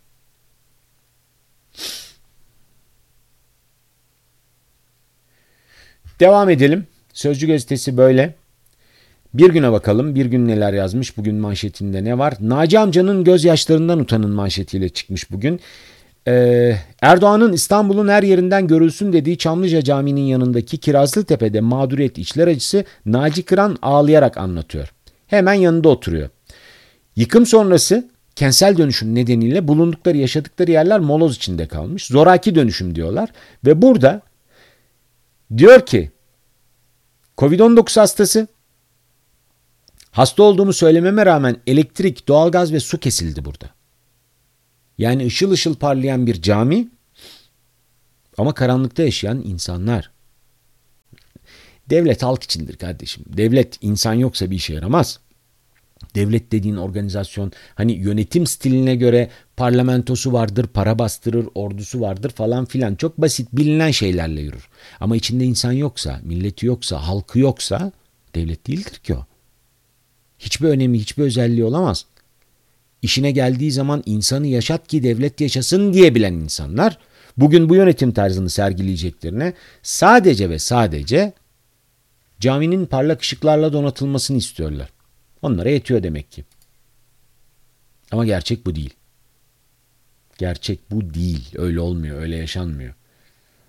Devam edelim. Sözcü gazetesi böyle. Bir güne bakalım. Bir gün neler yazmış? Bugün manşetinde ne var? Naci amcanın gözyaşlarından utanın manşetiyle çıkmış bugün. Erdoğan'ın İstanbul'un her yerinden görülsün dediği Çamlıca Camii'nin yanındaki Kirazlıtepe'de mağduriyet, içler acısı Naci Kıran ağlayarak anlatıyor. Hemen yanında oturuyor. Yıkım sonrası kentsel dönüşüm nedeniyle bulundukları, yaşadıkları yerler moloz içinde kalmış. Zoraki dönüşüm diyorlar. Ve burada diyor ki Covid-19 hastası, hasta olduğumu söylememe rağmen elektrik, doğalgaz ve su kesildi burada. Yani ışıl ışıl parlayan bir cami ama karanlıkta yaşayan insanlar. Devlet halk içindir kardeşim. Devlet insan yoksa bir işe yaramaz. Devlet dediğin organizasyon hani yönetim stiline göre parlamentosu vardır, para bastırır, ordusu vardır falan filan. Çok basit bilinen şeylerle yürür. Ama içinde insan yoksa, milleti yoksa, halkı yoksa devlet değildir ki o. Hiçbir önemi, hiçbir özelliği olamaz. İşine geldiği zaman insanı yaşat ki devlet yaşasın diyebilen insanlar bugün bu yönetim tarzını sergileyeceklerine sadece ve sadece caminin parlak ışıklarla donatılmasını istiyorlar. Onlara yetiyor demek ki. Ama gerçek bu değil. Gerçek bu değil. Öyle olmuyor, öyle yaşanmıyor.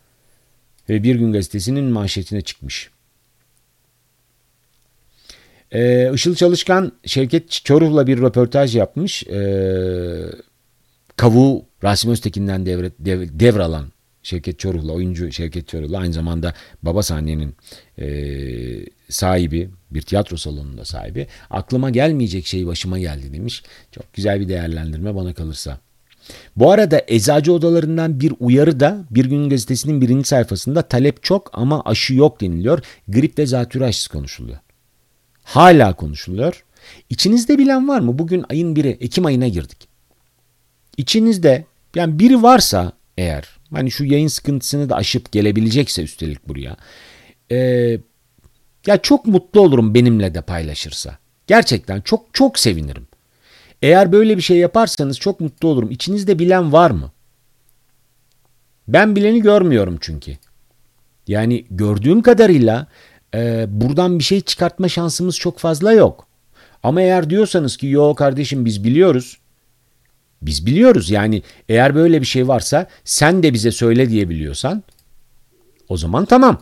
Ve Bir Gün Gazetesi'nin manşetine çıkmış. Işıl Çalışkan Şevket Çoruh'la bir röportaj yapmış. Kavuğu Rasim Öztekin'den devralan Şevket Çoruh'la, oyuncu Şevket Çoruh'la aynı zamanda Baba Sahne'nin sahibi, bir tiyatro salonunda sahibi. Aklıma gelmeyecek şey başıma geldi demiş. Çok güzel bir değerlendirme bana kalırsa. Bu arada eczacı odalarından bir uyarı da Bir Gün Gazetesi'nin birinci sayfasında talep çok ama aşı yok deniliyor. Grip ve zatürre aşısı konuşuluyor. Hala konuşuluyor. İçinizde bilen var mı? Bugün ayın 1'i, Ekim ayına girdik. İçinizde yani biri varsa eğer, hani şu yayın sıkıntısını da aşıp gelebilecekse üstelik buraya, ya çok mutlu olurum benimle de paylaşırsa. Gerçekten çok çok sevinirim. Eğer böyle bir şey yaparsanız çok mutlu olurum. İçinizde bilen var mı? Ben bileni görmüyorum çünkü. Yani gördüğüm kadarıyla buradan bir şey çıkartma şansımız çok fazla yok. Ama eğer diyorsanız ki yo kardeşim biz biliyoruz. Biz biliyoruz yani eğer böyle bir şey varsa sen de bize söyle diyebiliyorsan o zaman tamam.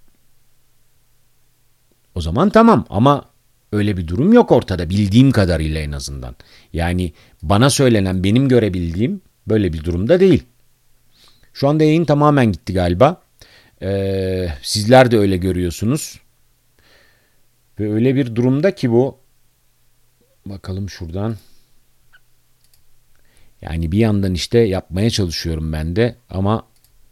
O zaman tamam ama öyle bir durum yok ortada bildiğim kadarıyla en azından. Yani bana söylenen benim görebildiğim böyle bir durumda değil. Şu anda yayın tamamen gitti galiba. Sizler de öyle görüyorsunuz. Ve öyle bir durumda ki bu, bakalım şuradan. Yani bir yandan işte yapmaya çalışıyorum ben de ama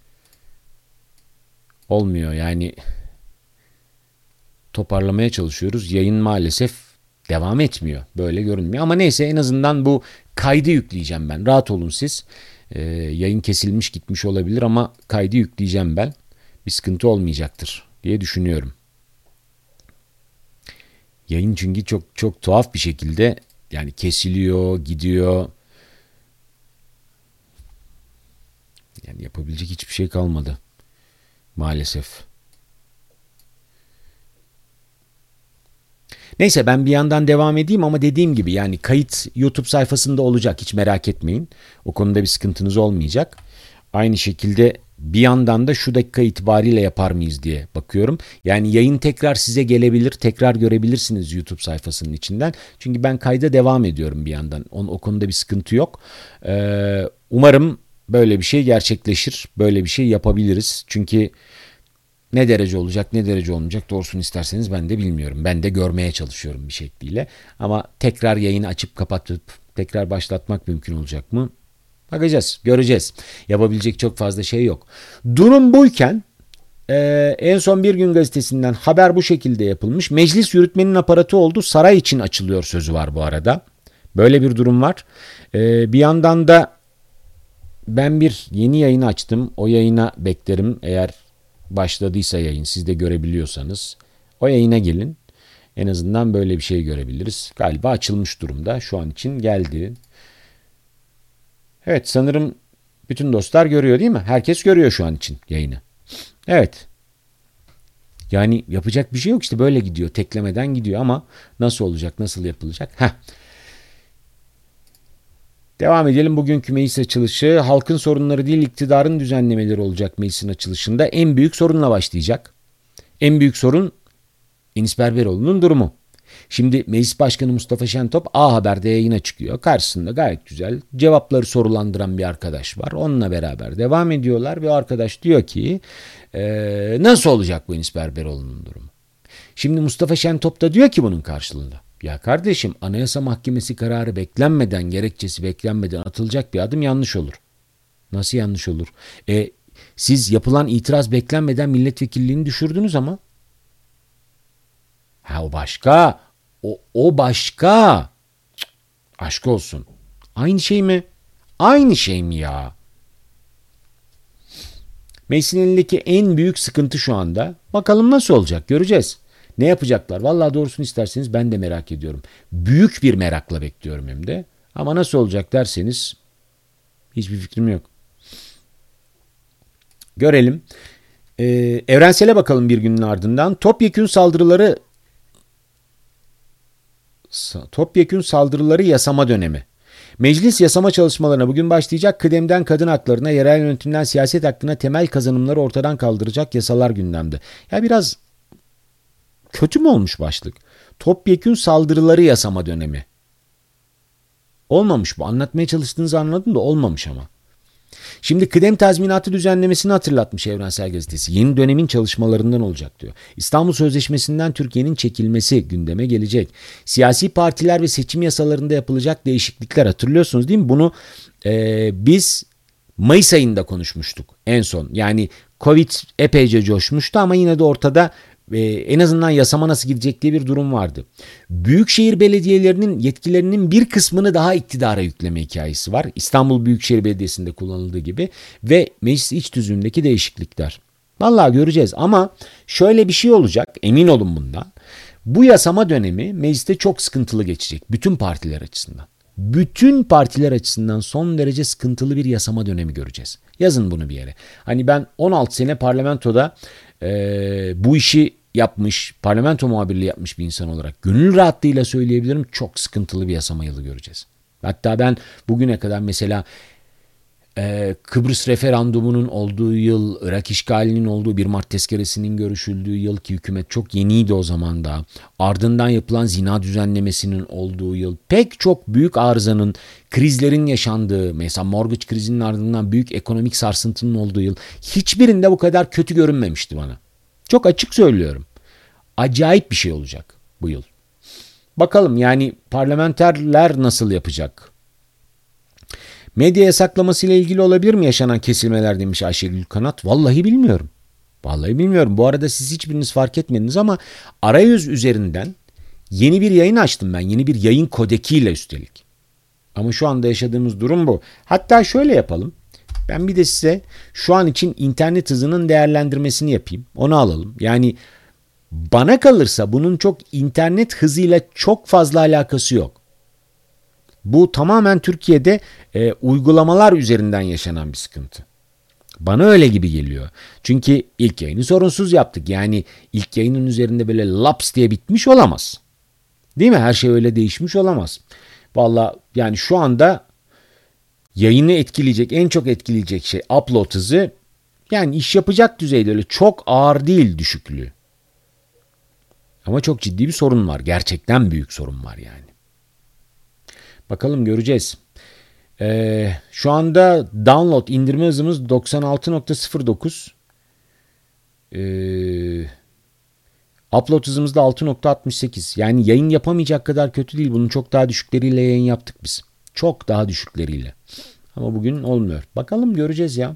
olmuyor. Yani toparlamaya çalışıyoruz. Yayın maalesef devam etmiyor. Böyle görünmüyor. Ama neyse en azından bu kaydı yükleyeceğim ben. Rahat olun siz. Yayın kesilmiş gitmiş olabilir ama kaydı yükleyeceğim ben. Bir sıkıntı olmayacaktır diye düşünüyorum. Yayın çünkü çok çok tuhaf bir şekilde yani kesiliyor, gidiyor. Yani yapabilecek hiçbir şey kalmadı maalesef. Neyse ben bir yandan devam edeyim ama dediğim gibi yani kayıt YouTube sayfasında olacak hiç merak etmeyin. O konuda bir sıkıntınız olmayacak. Aynı şekilde bir yandan da şu dakika itibariyle yapar mıyız diye bakıyorum. Yani yayın tekrar size gelebilir, tekrar görebilirsiniz YouTube sayfasının içinden. Çünkü ben kayda devam ediyorum bir yandan. O konuda bir sıkıntı yok. Umarım böyle bir şey gerçekleşir. Böyle bir şey yapabiliriz. Çünkü ne derece olacak, ne derece olmayacak doğrusunu isterseniz ben de bilmiyorum. Ben de görmeye çalışıyorum bir şekliyle. Ama tekrar yayını açıp kapatıp tekrar başlatmak mümkün olacak mı? Bakacağız, göreceğiz. Yapabilecek çok fazla şey yok. Durum buyken en son Bir Gün Gazetesi'nden haber bu şekilde yapılmış. Meclis yürütmenin aparatı oldu, saray için açılıyor sözü var bu arada. Böyle bir durum var. Bir yandan da ben bir yeni yayın açtım. O yayına beklerim eğer başladıysa yayın siz de görebiliyorsanız. O yayına gelin. En azından böyle bir şey görebiliriz. Galiba açılmış durumda. Şu an için geldi. Evet sanırım bütün dostlar görüyor değil mi? Herkes görüyor şu an için yayını. Evet. Yani yapacak bir şey yok işte böyle gidiyor. Teklemeden gidiyor ama nasıl olacak, nasıl yapılacak? Devam edelim bugünkü meclis açılışı. Halkın sorunları değil iktidarın düzenlemeleri olacak meclisin açılışında. En büyük sorunla başlayacak. En büyük sorun Enis Berberoğlu'nun durumu. Şimdi Meclis Başkanı Mustafa Şentop A Haber'de yayına çıkıyor. Karşısında gayet güzel cevapları sorulandıran bir arkadaş var. Onunla beraber devam ediyorlar ve o arkadaş diyor ki nasıl olacak bu Enis Berberoğlu'nun durumu? Şimdi Mustafa Şentop da diyor ki bunun karşılığında ya kardeşim Anayasa Mahkemesi kararı beklenmeden gerekçesi beklenmeden atılacak bir adım yanlış olur. Nasıl yanlış olur? Siz yapılan itiraz beklenmeden milletvekilliğini düşürdünüz ama. Ha o başka. O başka. Cık, aşk olsun. Aynı şey mi? Aynı şey mi ya? Meclisin elindeki en büyük sıkıntı şu anda. Bakalım nasıl olacak göreceğiz. Ne yapacaklar? Vallahi doğrusunu isterseniz ben de merak ediyorum. Büyük bir merakla bekliyorum hem de. Ama nasıl olacak derseniz hiçbir fikrim yok. Görelim. Evrensele bakalım bir günün ardından. Topyekün saldırıları yasama dönemi. Meclis yasama çalışmalarına bugün başlayacak. Kıdemden kadın haklarına, yerel yönetimden siyaset hakkına temel kazanımları ortadan kaldıracak yasalar gündemde. Ya biraz Kötü mü olmuş başlık? Topyekün saldırıları yasama dönemi. Olmamış bu. Anlatmaya çalıştığınızı anladım da olmamış ama. Şimdi kıdem tazminatı düzenlemesini hatırlatmış Evrensel Gazetesi. Yeni dönemin çalışmalarından olacak diyor. İstanbul Sözleşmesi'nden Türkiye'nin çekilmesi gündeme gelecek. Siyasi partiler ve seçim yasalarında yapılacak değişiklikler, hatırlıyorsunuz değil mi? Bunu biz Mayıs ayında konuşmuştuk en son. Yani Covid epeyce coşmuştu ama yine de ortada en azından yasama nasıl gidecek diye bir durum vardı. Büyükşehir belediyelerinin yetkilerinin bir kısmını daha iktidara yükleme hikayesi var. İstanbul Büyükşehir Belediyesi'nde kullanıldığı gibi ve meclis iç tüzüğündeki değişiklikler. Vallahi göreceğiz ama şöyle bir şey olacak, emin olun bundan. Bu yasama dönemi mecliste çok sıkıntılı geçecek bütün partiler açısından. Bütün partiler açısından son derece sıkıntılı bir yasama dönemi göreceğiz. Yazın bunu bir yere. Hani ben 16 sene parlamentoda bu işi yapmış, parlamento muhabirliği yapmış bir insan olarak gönül rahatlığıyla söyleyebilirim, çok sıkıntılı bir yasama yılı göreceğiz. Hatta ben bugüne kadar mesela Kıbrıs referandumunun olduğu yıl, Irak işgalinin olduğu 1 Mart tezkeresinin görüşüldüğü yıl ki hükümet çok yeniydi o zaman da, ardından yapılan zina düzenlemesinin olduğu yıl, pek çok büyük arızanın, krizlerin yaşandığı, mesela mortgage krizinin ardından büyük ekonomik sarsıntının olduğu yıl, hiçbirinde bu kadar kötü görünmemişti bana. Çok açık söylüyorum. Acayip bir şey olacak bu yıl. Bakalım yani parlamenterler nasıl yapacak? Medya yasaklaması ile ilgili olabilir mi yaşanan kesilmeler demiş Ayşegül Kanat. Vallahi bilmiyorum. Vallahi bilmiyorum. Bu arada siz hiçbiriniz fark etmediniz ama arayüz üzerinden yeni bir yayın açtım ben. Yeni bir yayın kodekiyle üstelik. Ama şu anda yaşadığımız durum bu. Hatta şöyle yapalım. Ben bir de size şu an için internet hızının değerlendirmesini yapayım. Onu alalım. Yani bana kalırsa bunun çok internet hızıyla çok fazla alakası yok. Bu tamamen Türkiye'de uygulamalar üzerinden yaşanan bir sıkıntı. Bana öyle gibi geliyor. Çünkü ilk yayını sorunsuz yaptık. Yani ilk yayının üzerinde böyle laps diye bitmiş olamaz. Değil mi? Her şey öyle değişmiş olamaz. Vallahi yani şu anda yayını etkileyecek, en çok etkileyecek şey upload hızı. Yani iş yapacak düzeyde, öyle çok ağır değil düşüklüğü. Ama çok ciddi bir sorun var. Gerçekten büyük sorun var yani. Bakalım göreceğiz. Şu anda download indirme hızımız 96.09. Upload hızımız da 6.68. Yani yayın yapamayacak kadar kötü değil. Bunun çok daha düşükleriyle yayın yaptık biz. Çok daha düşükleriyle. Ama bugün olmuyor. Bakalım göreceğiz ya.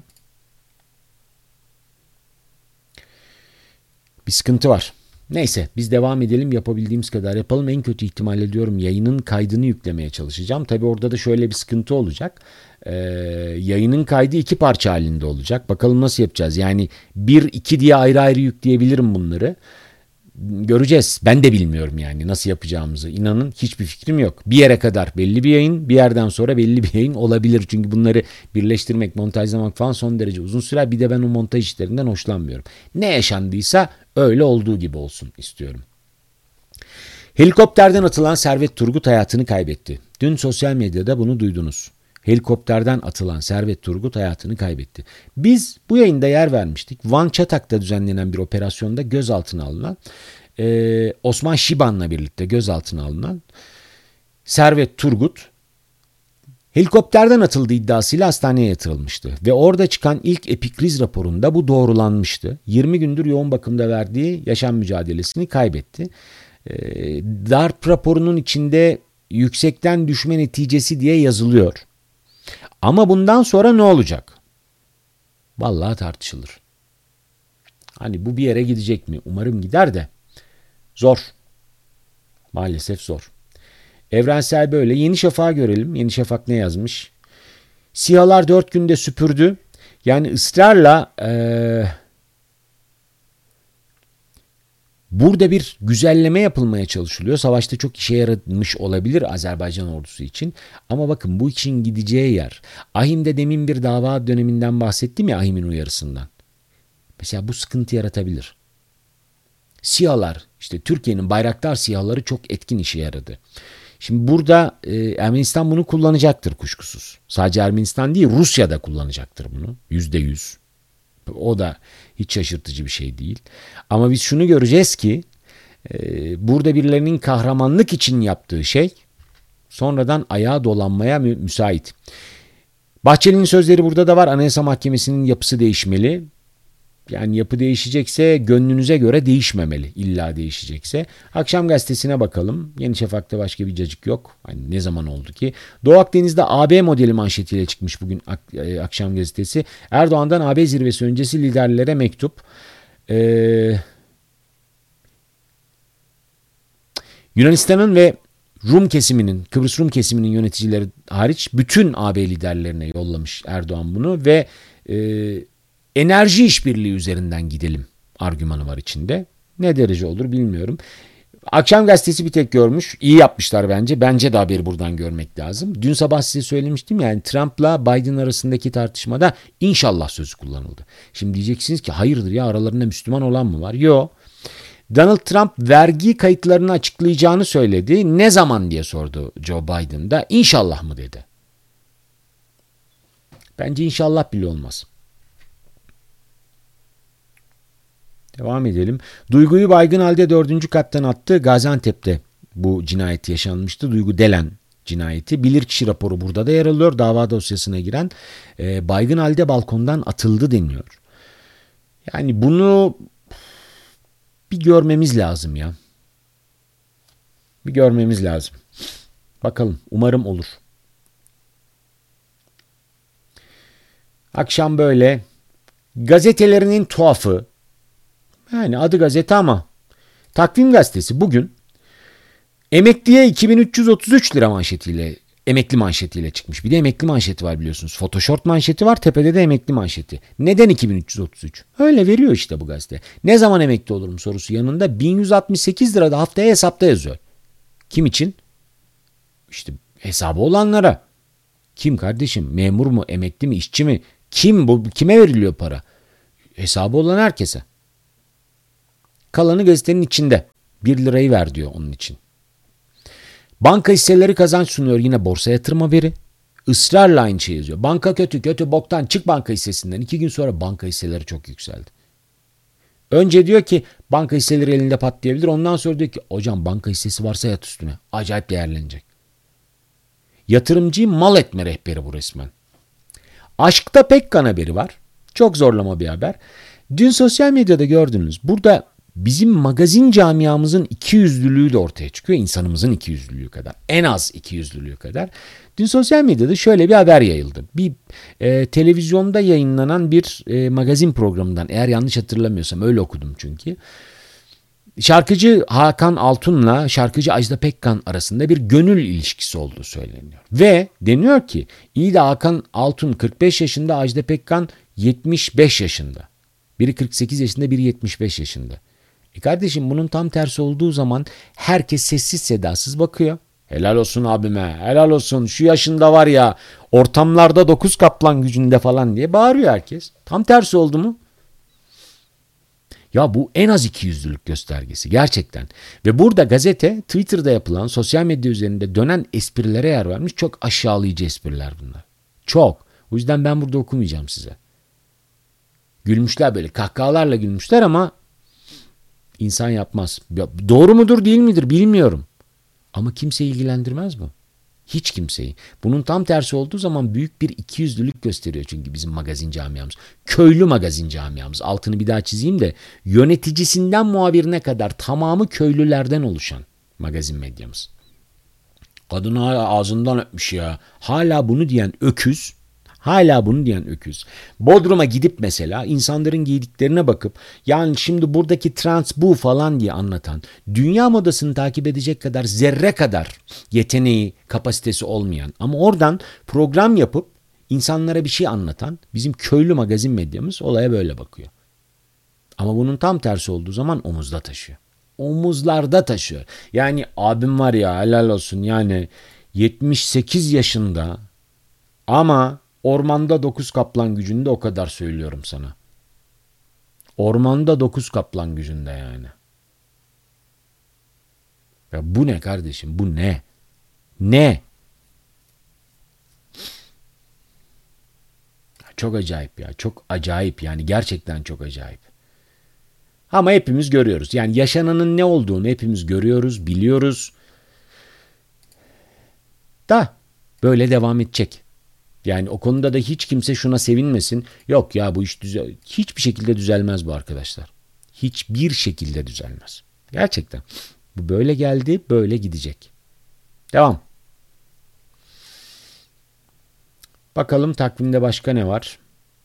Bir sıkıntı var. Neyse biz devam edelim, yapabildiğimiz kadar yapalım. En kötü ihtimalle diyorum yayının kaydını yüklemeye çalışacağım. Tabii orada da şöyle bir sıkıntı olacak. Yayının kaydı 2 parça halinde olacak. Bakalım nasıl yapacağız? Yani 1-2 diye ayrı ayrı yükleyebilirim bunları. Göreceğiz. Ben de bilmiyorum yani nasıl yapacağımızı. İnanın hiçbir fikrim yok. Bir yere kadar belli bir yayın, bir yerden sonra belli bir yayın olabilir. Çünkü bunları birleştirmek, montajlamak falan son derece uzun sürer. Bir de ben o montaj işlerinden hoşlanmıyorum. Ne yaşandıysa öyle olduğu gibi olsun istiyorum. Helikopterden atılan Servet Turgut hayatını kaybetti. Dün sosyal medyada bunu duydunuz. Helikopterden atılan Servet Turgut hayatını kaybetti. Biz bu yayında yer vermiştik. Van Çatak'ta düzenlenen bir operasyonda gözaltına alınan Osman Şiban'la birlikte gözaltına alınan Servet Turgut helikopterden atıldığı iddiasıyla hastaneye yatırılmıştı. Ve orada çıkan ilk epikriz raporunda bu doğrulanmıştı. 20 gündür yoğun bakımda verdiği yaşam mücadelesini kaybetti. Darp raporunun içinde yüksekten düşme neticesi diye yazılıyor. Ama bundan sonra ne olacak? Vallahi tartışılır. Hani bu bir yere gidecek mi? Umarım gider de. Zor. Maalesef zor. Evrensel böyle. Yeni Şafak'ı görelim. Yeni Şafak ne yazmış? SİHA'lar 4 günde süpürdü. Yani ısrarla burada bir güzelleme yapılmaya çalışılıyor. Savaşta çok işe yaramış olabilir Azerbaycan ordusu için. Ama bakın bu için gideceği yer. Ahim'de demin bir dava döneminden bahsettim ya, Ahim'in uyarısından. Mesela bu sıkıntı yaratabilir. SİHA'lar, işte Türkiye'nin Bayraktar SİHA'ları çok etkin işe yaradı. Şimdi burada Ermenistan bunu kullanacaktır kuşkusuz. Sadece Ermenistan değil, Rusya da kullanacaktır bunu. %100. O da hiç şaşırtıcı bir şey değil. Ama biz şunu göreceğiz ki Burada birilerinin kahramanlık için yaptığı şey sonradan ayağa dolanmaya müsait. Bahçeli'nin sözleri burada da var. Anayasa Mahkemesi'nin yapısı değişmeli. Yani yapı değişecekse gönlünüze göre değişmemeli. İlla değişecekse. Akşam gazetesine bakalım. Yeni Şafak'ta başka bir cacık yok. Hani ne zaman oldu ki? Doğu Akdeniz'de AB modeli manşetiyle çıkmış bugün akşam gazetesi. Erdoğan'dan AB zirvesi öncesi liderlere mektup. Yunanistan'ın ve Kıbrıs Rum kesiminin yöneticileri hariç bütün AB liderlerine yollamış Erdoğan bunu ve enerji işbirliği üzerinden gidelim argümanı var içinde. Ne derece olur bilmiyorum. Akşam gazetesi bir tek görmüş. İyi yapmışlar bence. Bence de haberi buradan görmek lazım. Dün sabah size söylemiştim yani Trump'la Biden arasındaki tartışmada inşallah sözü kullanıldı. Şimdi diyeceksiniz ki hayırdır ya aralarında Müslüman olan mı var? Yok. Donald Trump vergi kayıtlarını açıklayacağını söyledi. Ne zaman diye sordu Joe Biden da. İnşallah mı dedi. Bence inşallah bile olmaz. Devam edelim. Duygu'yu baygın halde 4. kattan attı. Gaziantep'te bu cinayet yaşanmıştı. Duygu Delen cinayeti. Bilirkişi raporu burada da yer alıyor. Dava dosyasına giren baygın halde balkondan atıldı deniyor. Yani bunu bir görmemiz lazım ya. Bir görmemiz lazım. Bakalım. Umarım olur. Akşam böyle gazetelerinin tuhafı. Yani adı gazete ama Takvim Gazetesi bugün emekliye 2333 lira manşetiyle emekli manşetiyle çıkmış. Bir de emekli manşeti var biliyorsunuz. Photoshop manşeti var. Tepede de emekli manşeti. Neden 2333? Öyle veriyor işte bu gazete. Ne zaman emekli olurum sorusu yanında 1168 lira da haftaya hesapta yazıyor. Kim için? İşte hesabı olanlara. Kim kardeşim? Memur mu? Emekli mi? İşçi mi? Kim bu? Kime veriliyor para? Hesabı olan herkese. Kalanı gazetenin içinde. 1 lirayı ver diyor onun için. Banka hisseleri kazanç sunuyor yine borsa yatırım haberi. Israrla aynı şey yazıyor. Banka kötü boktan çık banka hissesinden. 2 gün sonra banka hisseleri çok yükseldi. Önce diyor ki banka hisseleri elinde patlayabilir. Ondan sonra diyor ki hocam banka hissesi varsa yat üstüne. Acayip değerlenecek. Yatırımcıyı mal etme rehberi bu resmen. Aşkta Pekkan haberi var. Çok zorlama bir haber. Dün sosyal medyada gördünüz. Burada bizim magazin camiamızın ikiyüzlülüğü de ortaya çıkıyor. İnsanımızın ikiyüzlülüğü kadar. En az ikiyüzlülüğü kadar. Dün sosyal medyada şöyle bir haber yayıldı. Bir televizyonda yayınlanan bir magazin programından. Eğer yanlış hatırlamıyorsam öyle okudum çünkü. Şarkıcı Hakan Altun'la şarkıcı Ajda Pekkan arasında bir gönül ilişkisi olduğu söyleniyor. Ve deniyor ki iyi de Hakan Altun 45 yaşında, Ajda Pekkan 75 yaşında. Biri 48 yaşında, biri 75 yaşında. Kardeşim bunun tam tersi olduğu zaman herkes sessiz sedasız bakıyor. Helal olsun abime, helal olsun şu yaşında var ya ortamlarda 9 kaplan gücünde falan diye bağırıyor herkes. Tam tersi oldu mu? Ya bu en az ikiyüzlülük göstergesi gerçekten. Ve burada gazete Twitter'da yapılan sosyal medya üzerinde dönen esprilere yer vermiş. Çok aşağılayıcı espriler bunlar. Çok. O yüzden ben burada okumayacağım size. Gülmüşler böyle kahkahalarla gülmüşler ama insan yapmaz. Doğru mudur değil midir bilmiyorum. Ama kimseyi ilgilendirmez bu. Hiç kimseyi. Bunun tam tersi olduğu zaman büyük bir ikiyüzlülük gösteriyor çünkü bizim magazin camiamız. Köylü magazin camiamız. Altını bir daha çizeyim de yöneticisinden muhabirine kadar tamamı köylülerden oluşan magazin medyamız. Kadın hala ağzından öpmüş ya. Hala bunu diyen öküz. Bodrum'a gidip mesela insanların giydiklerine bakıp yani şimdi buradaki trans bu falan diye anlatan, dünya modasını takip edecek kadar zerre kadar yeteneği, kapasitesi olmayan ama oradan program yapıp insanlara bir şey anlatan bizim köylü magazin medyamız olaya böyle bakıyor. Ama bunun tam tersi olduğu zaman omuzda taşıyor. Omuzlarda taşıyor. Yani abim var ya helal olsun yani 78 yaşında ama ormanda 9 kaplan gücünde o kadar söylüyorum sana. Ormanda 9 kaplan gücünde yani. Ya bu ne kardeşim? Bu ne? Ne? Çok acayip ya. Çok acayip yani. Gerçekten çok acayip. Ama hepimiz görüyoruz. Yani yaşananın ne olduğunu hepimiz görüyoruz, biliyoruz. Da böyle devam edecek. Yani o konuda da hiç kimse şuna sevinmesin. Yok ya bu iş hiçbir şekilde düzelmez bu arkadaşlar. Hiçbir şekilde düzelmez. Gerçekten. Bu böyle geldi, böyle gidecek. Devam. Bakalım takvimde başka ne var?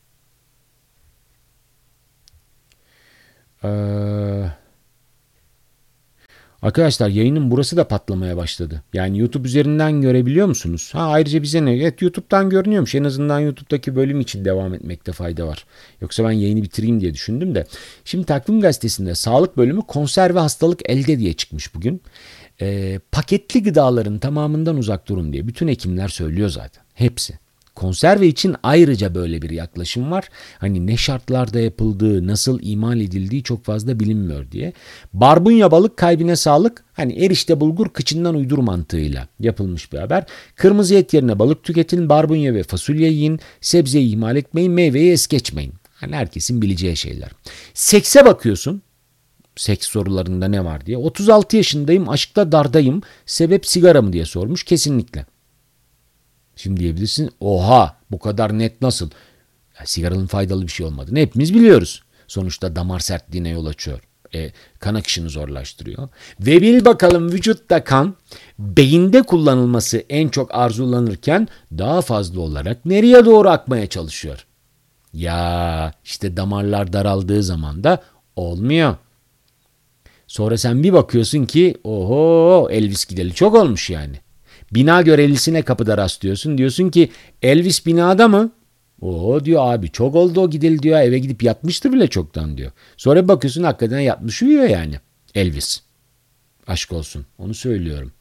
Arkadaşlar yayının burası da patlamaya başladı. Yani YouTube üzerinden görebiliyor musunuz? Ayrıca bize ne? Evet, YouTube'dan görünüyormuş. En azından YouTube'daki bölüm için devam etmekte fayda var. Yoksa ben yayını bitireyim diye düşündüm de. Şimdi Takvim Gazetesi'nde sağlık bölümü konserve hastalık elde diye çıkmış bugün. Paketli gıdaların tamamından uzak durun diye bütün hekimler söylüyor zaten. Hepsi. Konserve için ayrıca böyle bir yaklaşım var. Hani ne şartlarda yapıldığı, nasıl imal edildiği çok fazla bilinmiyor diye. Barbunya balık kalbine sağlık. Hani erişte bulgur kıçından uydur mantığıyla yapılmış bir haber. Kırmızı et yerine balık tüketin, barbunya ve fasulye yiyin, sebzeyi ihmal etmeyin, meyveyi es geçmeyin. Hani herkesin bileceği şeyler. Sekse bakıyorsun. Seks sorularında ne var diye. 36 yaşındayım, aşkta dardayım. Sebep sigara mı diye sormuş. Kesinlikle. Şimdi diyebilirsin oha bu kadar net nasıl? Ya, sigaranın faydalı bir şey olmadığını hepimiz biliyoruz. Sonuçta damar sertliğine yol açıyor. Kan akışını zorlaştırıyor. Ve bil bakalım vücutta kan beyinde kullanılması en çok arzulanırken daha fazla olarak nereye doğru akmaya çalışıyor? Ya işte damarlar daraldığı zaman da olmuyor. Sonra sen bir bakıyorsun ki oho Elvis gideli çok olmuş yani. Bina görevlisine kapıda rastlıyorsun. Diyorsun ki Elvis binada mı? Oo diyor abi çok oldu o gideli diyor. Eve gidip yatmıştır bile çoktan diyor. Sonra bir bakıyorsun hakikaten yatmış uyuyor yani. Elvis. Aşk olsun. Onu söylüyorum.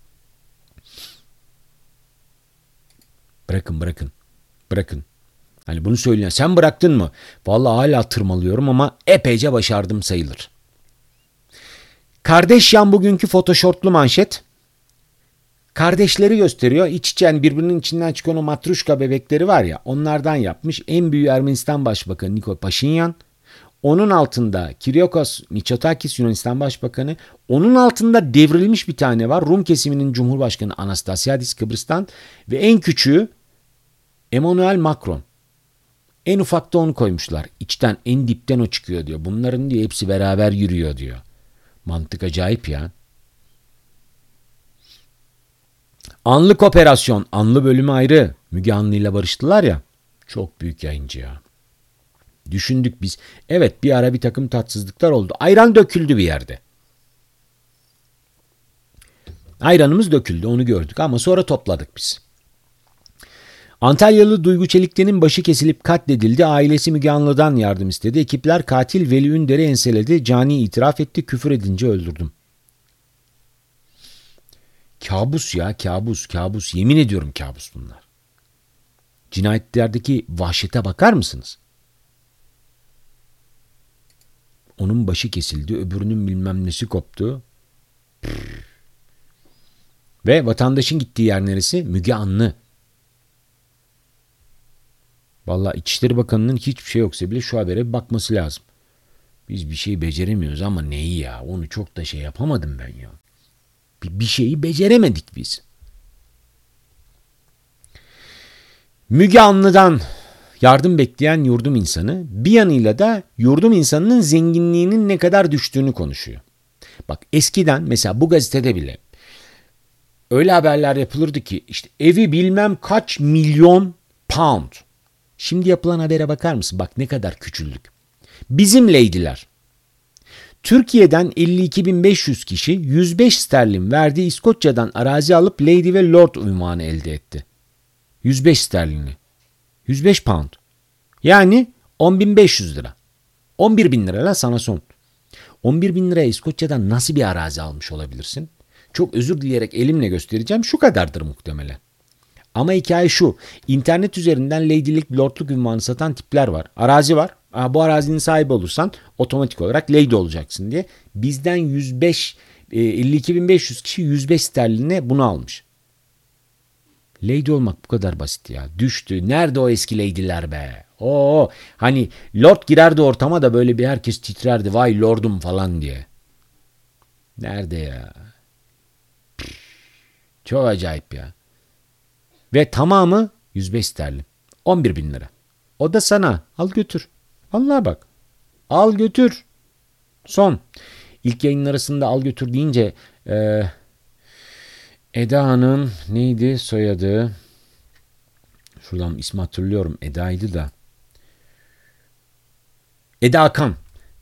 Bırakın bırakın. Bırakın. Hani bunu söyleyen sen bıraktın mı? Vallahi hala tırmalıyorum ama epeyce başardım sayılır. Kardeş yan bugünkü photoshoplu manşet. Kardeşleri gösteriyor. İç içe yani birbirinin içinden çıkan o matruşka bebekleri var ya onlardan yapmış. En büyüğü Ermenistan Başbakanı Nikol Paşinyan. Onun altında Kyriakos Mitsotakis Yunanistan Başbakanı. Onun altında devrilmiş bir tane var. Rum kesiminin Cumhurbaşkanı Anastasiadis Kıbrıs'tan. Ve en küçüğü Emmanuel Macron. En ufakta onu koymuşlar. İçten en dipten o çıkıyor diyor. Bunların diyor hepsi beraber yürüyor diyor. Mantık acayip ya. Anlık operasyon, anlı bölümü ayrı. Müge Anlı ile barıştılar ya. Çok büyük yayıncı ya. Düşündük biz. Evet bir ara bir takım tatsızlıklar oldu. Ayran döküldü bir yerde. Ayranımız döküldü onu gördük ama sonra topladık biz. Antalyalı Duygu Çelikten'in başı kesilip katledildi. Ailesi Müge Anlı'dan yardım istedi. Ekipler katil Veli Ünder'i enseledi. Cani itiraf etti. Küfür edince öldürdüm. Kabus ya kabus. Yemin ediyorum kabus bunlar. Cinayetlerdeki vahşete bakar mısınız? Onun başı kesildi, öbürünün bilmem nesi koptu. Ve vatandaşın gittiği yer neresi? Müge Anlı. Vallahi İçişleri Bakanı'nın hiçbir şey yoksa bile şu habere bir bakması lazım. Biz bir şey beceremiyoruz ama neyi ya? Onu çok da şey yapamadım ben ya. Bir şeyi beceremedik biz. Müge Anlı'dan yardım bekleyen yurdum insanı bir yanıyla da yurdum insanının zenginliğinin ne kadar düştüğünü konuşuyor. Bak eskiden mesela bu gazetede bile öyle haberler yapılırdı ki işte evi bilmem kaç milyon pound. Şimdi yapılan habere bakar mısın? Bak ne kadar küçüldük. Bizim lady'ler. Türkiye'den 52.500 kişi 105 sterlin verdiği İskoçya'dan arazi alıp Lady ve Lord unvanı elde etti. 105 sterlini. 105 pound. Yani 10.500 lira. 11.000 lira la sana son. 11.000 liraya İskoçya'dan nasıl bir arazi almış olabilirsin? Çok özür dileyerek elimle göstereceğim. Şu kadardır muhtemelen. Ama hikaye şu. İnternet üzerinden lady'lik, lordluk unvanı satan tipler var. Arazi var. Bu arazinin sahibi olursan otomatik olarak lady olacaksın diye. Bizden 52.500 kişi 105 sterline bunu almış. Lady olmak bu kadar basit ya. Düştü. Nerede o eski lady'ler be? Hani Lord girerdi ortama da böyle bir herkes titrerdi. Vay Lord'um falan diye. Nerede ya? Çok acayip ya. Ve tamamı 105 sterlin. 11 bin lira. O da sana. Al götür. Vallahi bak. Al götür. Son. İlk yayın arasında al götür deyince Eda Hanım neydi soyadı? Şuradan ismi hatırlıyorum. Eda'ydı da. Eda Akan.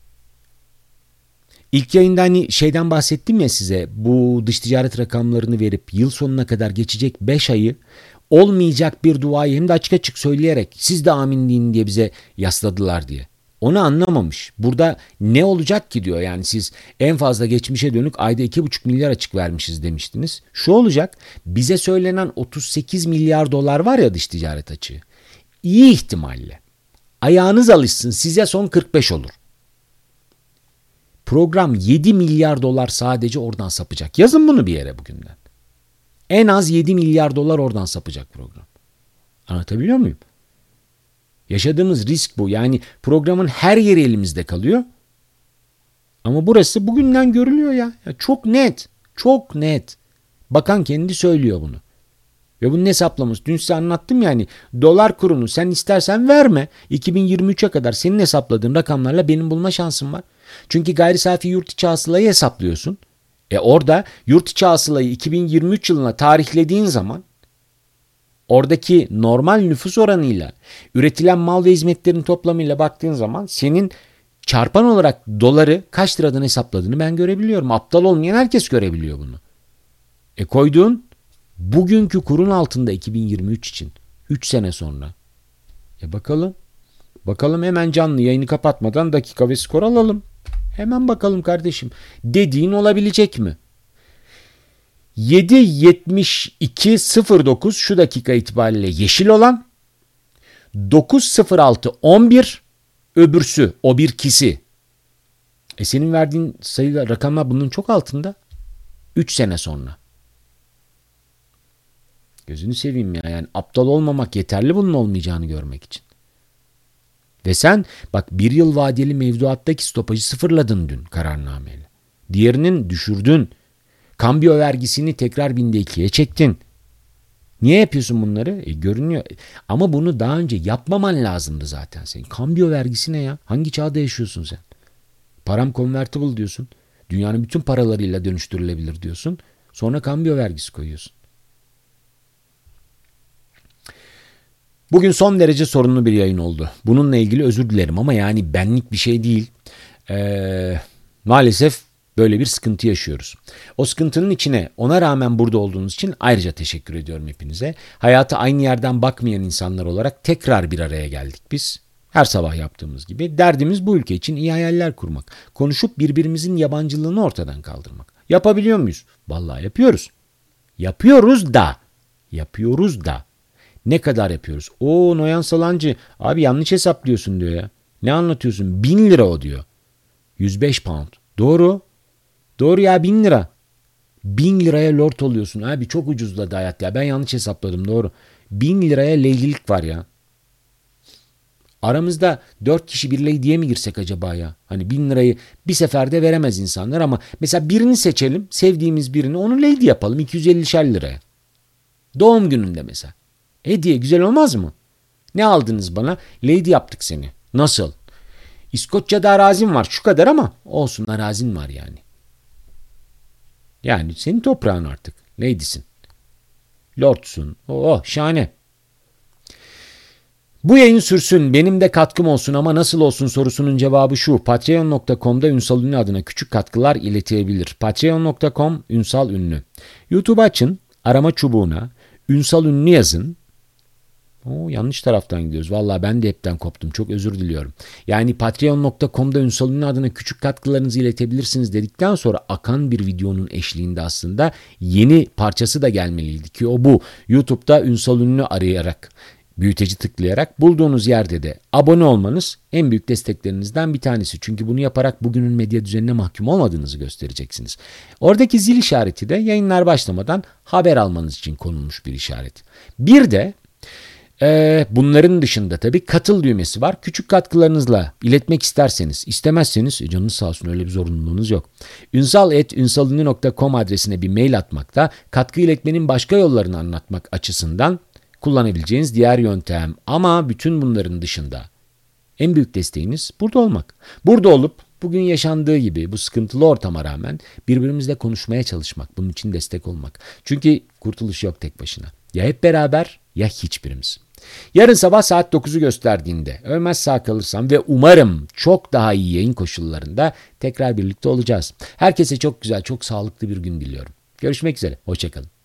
İlk yayında hani şeyden bahsettim ya size. Bu dış ticaret rakamlarını verip yıl sonuna kadar geçecek 5 ayı olmayacak bir duayı hem de açık açık söyleyerek siz de amin deyin diye bize yasladılar diye. Onu anlamamış. Burada ne olacak ki diyor. Yani siz en fazla geçmişe dönük ayda 2,5 milyar açık vermişiz demiştiniz. Şu olacak, bize söylenen 38 milyar dolar var ya dış ticaret açığı. İyi ihtimalle ayağınız alışsın size son 45 olur. Program 7 milyar dolar sadece oradan sapacak. Yazın bunu bir yere bugünden. En az 7 milyar dolar oradan sapacak program. Anlatabiliyor muyum? Yaşadığımız risk bu. Yani programın her yeri elimizde kalıyor. Ama burası bugünden görülüyor ya. Çok net. Çok net. Bakan kendi söylüyor bunu. Ve bunun hesaplaması. Dün size anlattım yani. Dolar kurunu sen istersen verme. 2023'e kadar senin hesapladığın rakamlarla benim bulma şansım var. Çünkü gayri safi yurt içi hasılayı hesaplıyorsun. Orada yurt içi hasılayı 2023 yılına tarihlediğin zaman oradaki normal nüfus oranıyla üretilen mal ve hizmetlerin toplamıyla baktığın zaman senin çarpan olarak doları kaç liradan hesapladığını ben görebiliyorum. Aptal olmayan herkes görebiliyor bunu. Koyduğun bugünkü kurun altında 2023 için 3 sene sonra. Bakalım. Bakalım hemen canlı yayını kapatmadan dakika ve skor alalım. Hemen bakalım kardeşim. Dediğin olabilecek mi? 7.72.09 şu dakika itibariyle yeşil olan, 9.06.11 öbürsü, o bir kisi. Senin verdiğin sayılar, rakamlar bunun çok altında. 3 sene sonra. Gözünü seveyim ya. Yani aptal olmamak yeterli bunun olmayacağını görmek için. Ve sen bak bir yıl vadeli mevduattaki stopajı sıfırladın dün kararnameyle. Diğerinin düşürdün. Kambiyo vergisini tekrar 1/2'ye çektin. Niye yapıyorsun bunları? Görünüyor. Ama bunu daha önce yapmaman lazımdı zaten senin. Kambiyo vergisi ne ya? Hangi çağda yaşıyorsun sen? Param convertible diyorsun. Dünyanın bütün paralarıyla dönüştürülebilir diyorsun. Sonra kambiyo vergisi koyuyorsun. Bugün son derece sorunlu bir yayın oldu. Bununla ilgili özür dilerim ama yani benlik bir şey değil. Maalesef böyle bir sıkıntı yaşıyoruz. O sıkıntının içine ona rağmen burada olduğunuz için ayrıca teşekkür ediyorum hepinize. Hayata aynı yerden bakmayan insanlar olarak tekrar bir araya geldik biz. Her sabah yaptığımız gibi. Derdimiz bu ülke için iyi hayaller kurmak. Konuşup birbirimizin yabancılığını ortadan kaldırmak. Yapabiliyor muyuz? Vallahi yapıyoruz. Yapıyoruz da. Yapıyoruz da. Ne kadar yapıyoruz? Noyan Salancı abi yanlış hesaplıyorsun diyor ya. Ne anlatıyorsun? 1000 lira o diyor. 105 pound. Doğru. Doğru ya 1000 lira. 1000 liraya lord oluyorsun. Abi çok ucuzladı hayat ya. Ben yanlış hesapladım doğru. 1000 liraya leylilik var ya. Aramızda 4 kişi bir lady'ye mi girsek acaba ya? Hani 1000 lirayı bir seferde veremez insanlar ama mesela birini seçelim. Sevdiğimiz birini onu lady yapalım 250'şer liraya. Doğum gününde mesela. Hediye güzel olmaz mı? Ne aldınız bana? Lady yaptık seni. Nasıl? İskoçya'da arazin var şu kadar ama olsun arazin var yani. Yani senin toprağın artık. Lady'sin. Lord'sun. Şahane. Bu yayın sürsün, benim de katkım olsun ama nasıl olsun sorusunun cevabı şu. Patreon.com'da Ünsal Ünlü adına küçük katkılar iletilebilir. Patreon.com Ünsal Ünlü. YouTube açın, arama çubuğuna Ünsal Ünlü yazın. Yanlış taraftan gidiyoruz. Vallahi ben de hepten koptum. Çok özür diliyorum. Yani patreon.com'da Ünsal Ünlü adına küçük katkılarınızı iletebilirsiniz dedikten sonra akan bir videonun eşliğinde aslında yeni parçası da gelmeliydi ki o bu. YouTube'da Ünsal Ünlü arayarak, büyüteci tıklayarak bulduğunuz yerde de abone olmanız en büyük desteklerinizden bir tanesi. Çünkü bunu yaparak bugünün medya düzenine mahkum olmadığınızı göstereceksiniz. Oradaki zil işareti de yayınlar başlamadan haber almanız için konulmuş bir işaret. Bir de Bunların dışında tabii katıl düğmesi var. Küçük katkılarınızla iletmek isterseniz, istemezseniz canınız sağ olsun, öyle bir zorunluluğunuz yok. ünsal@ünsalünlü.com adresine bir mail atmakta, katkı iletmenin başka yollarını anlatmak açısından kullanabileceğiniz diğer yöntem. Ama bütün bunların dışında en büyük desteğiniz burada olmak. Burada olup bugün yaşandığı gibi bu sıkıntılı ortama rağmen birbirimizle konuşmaya çalışmak, bunun için destek olmak. Çünkü kurtuluş yok tek başına. Ya hep beraber ya hiçbirimiz. Yarın sabah saat 9'u gösterdiğinde ölmez sağ kalırsam ve umarım çok daha iyi yayın koşullarında tekrar birlikte olacağız. Herkese çok güzel, çok sağlıklı bir gün diliyorum. Görüşmek üzere, hoşça kalın.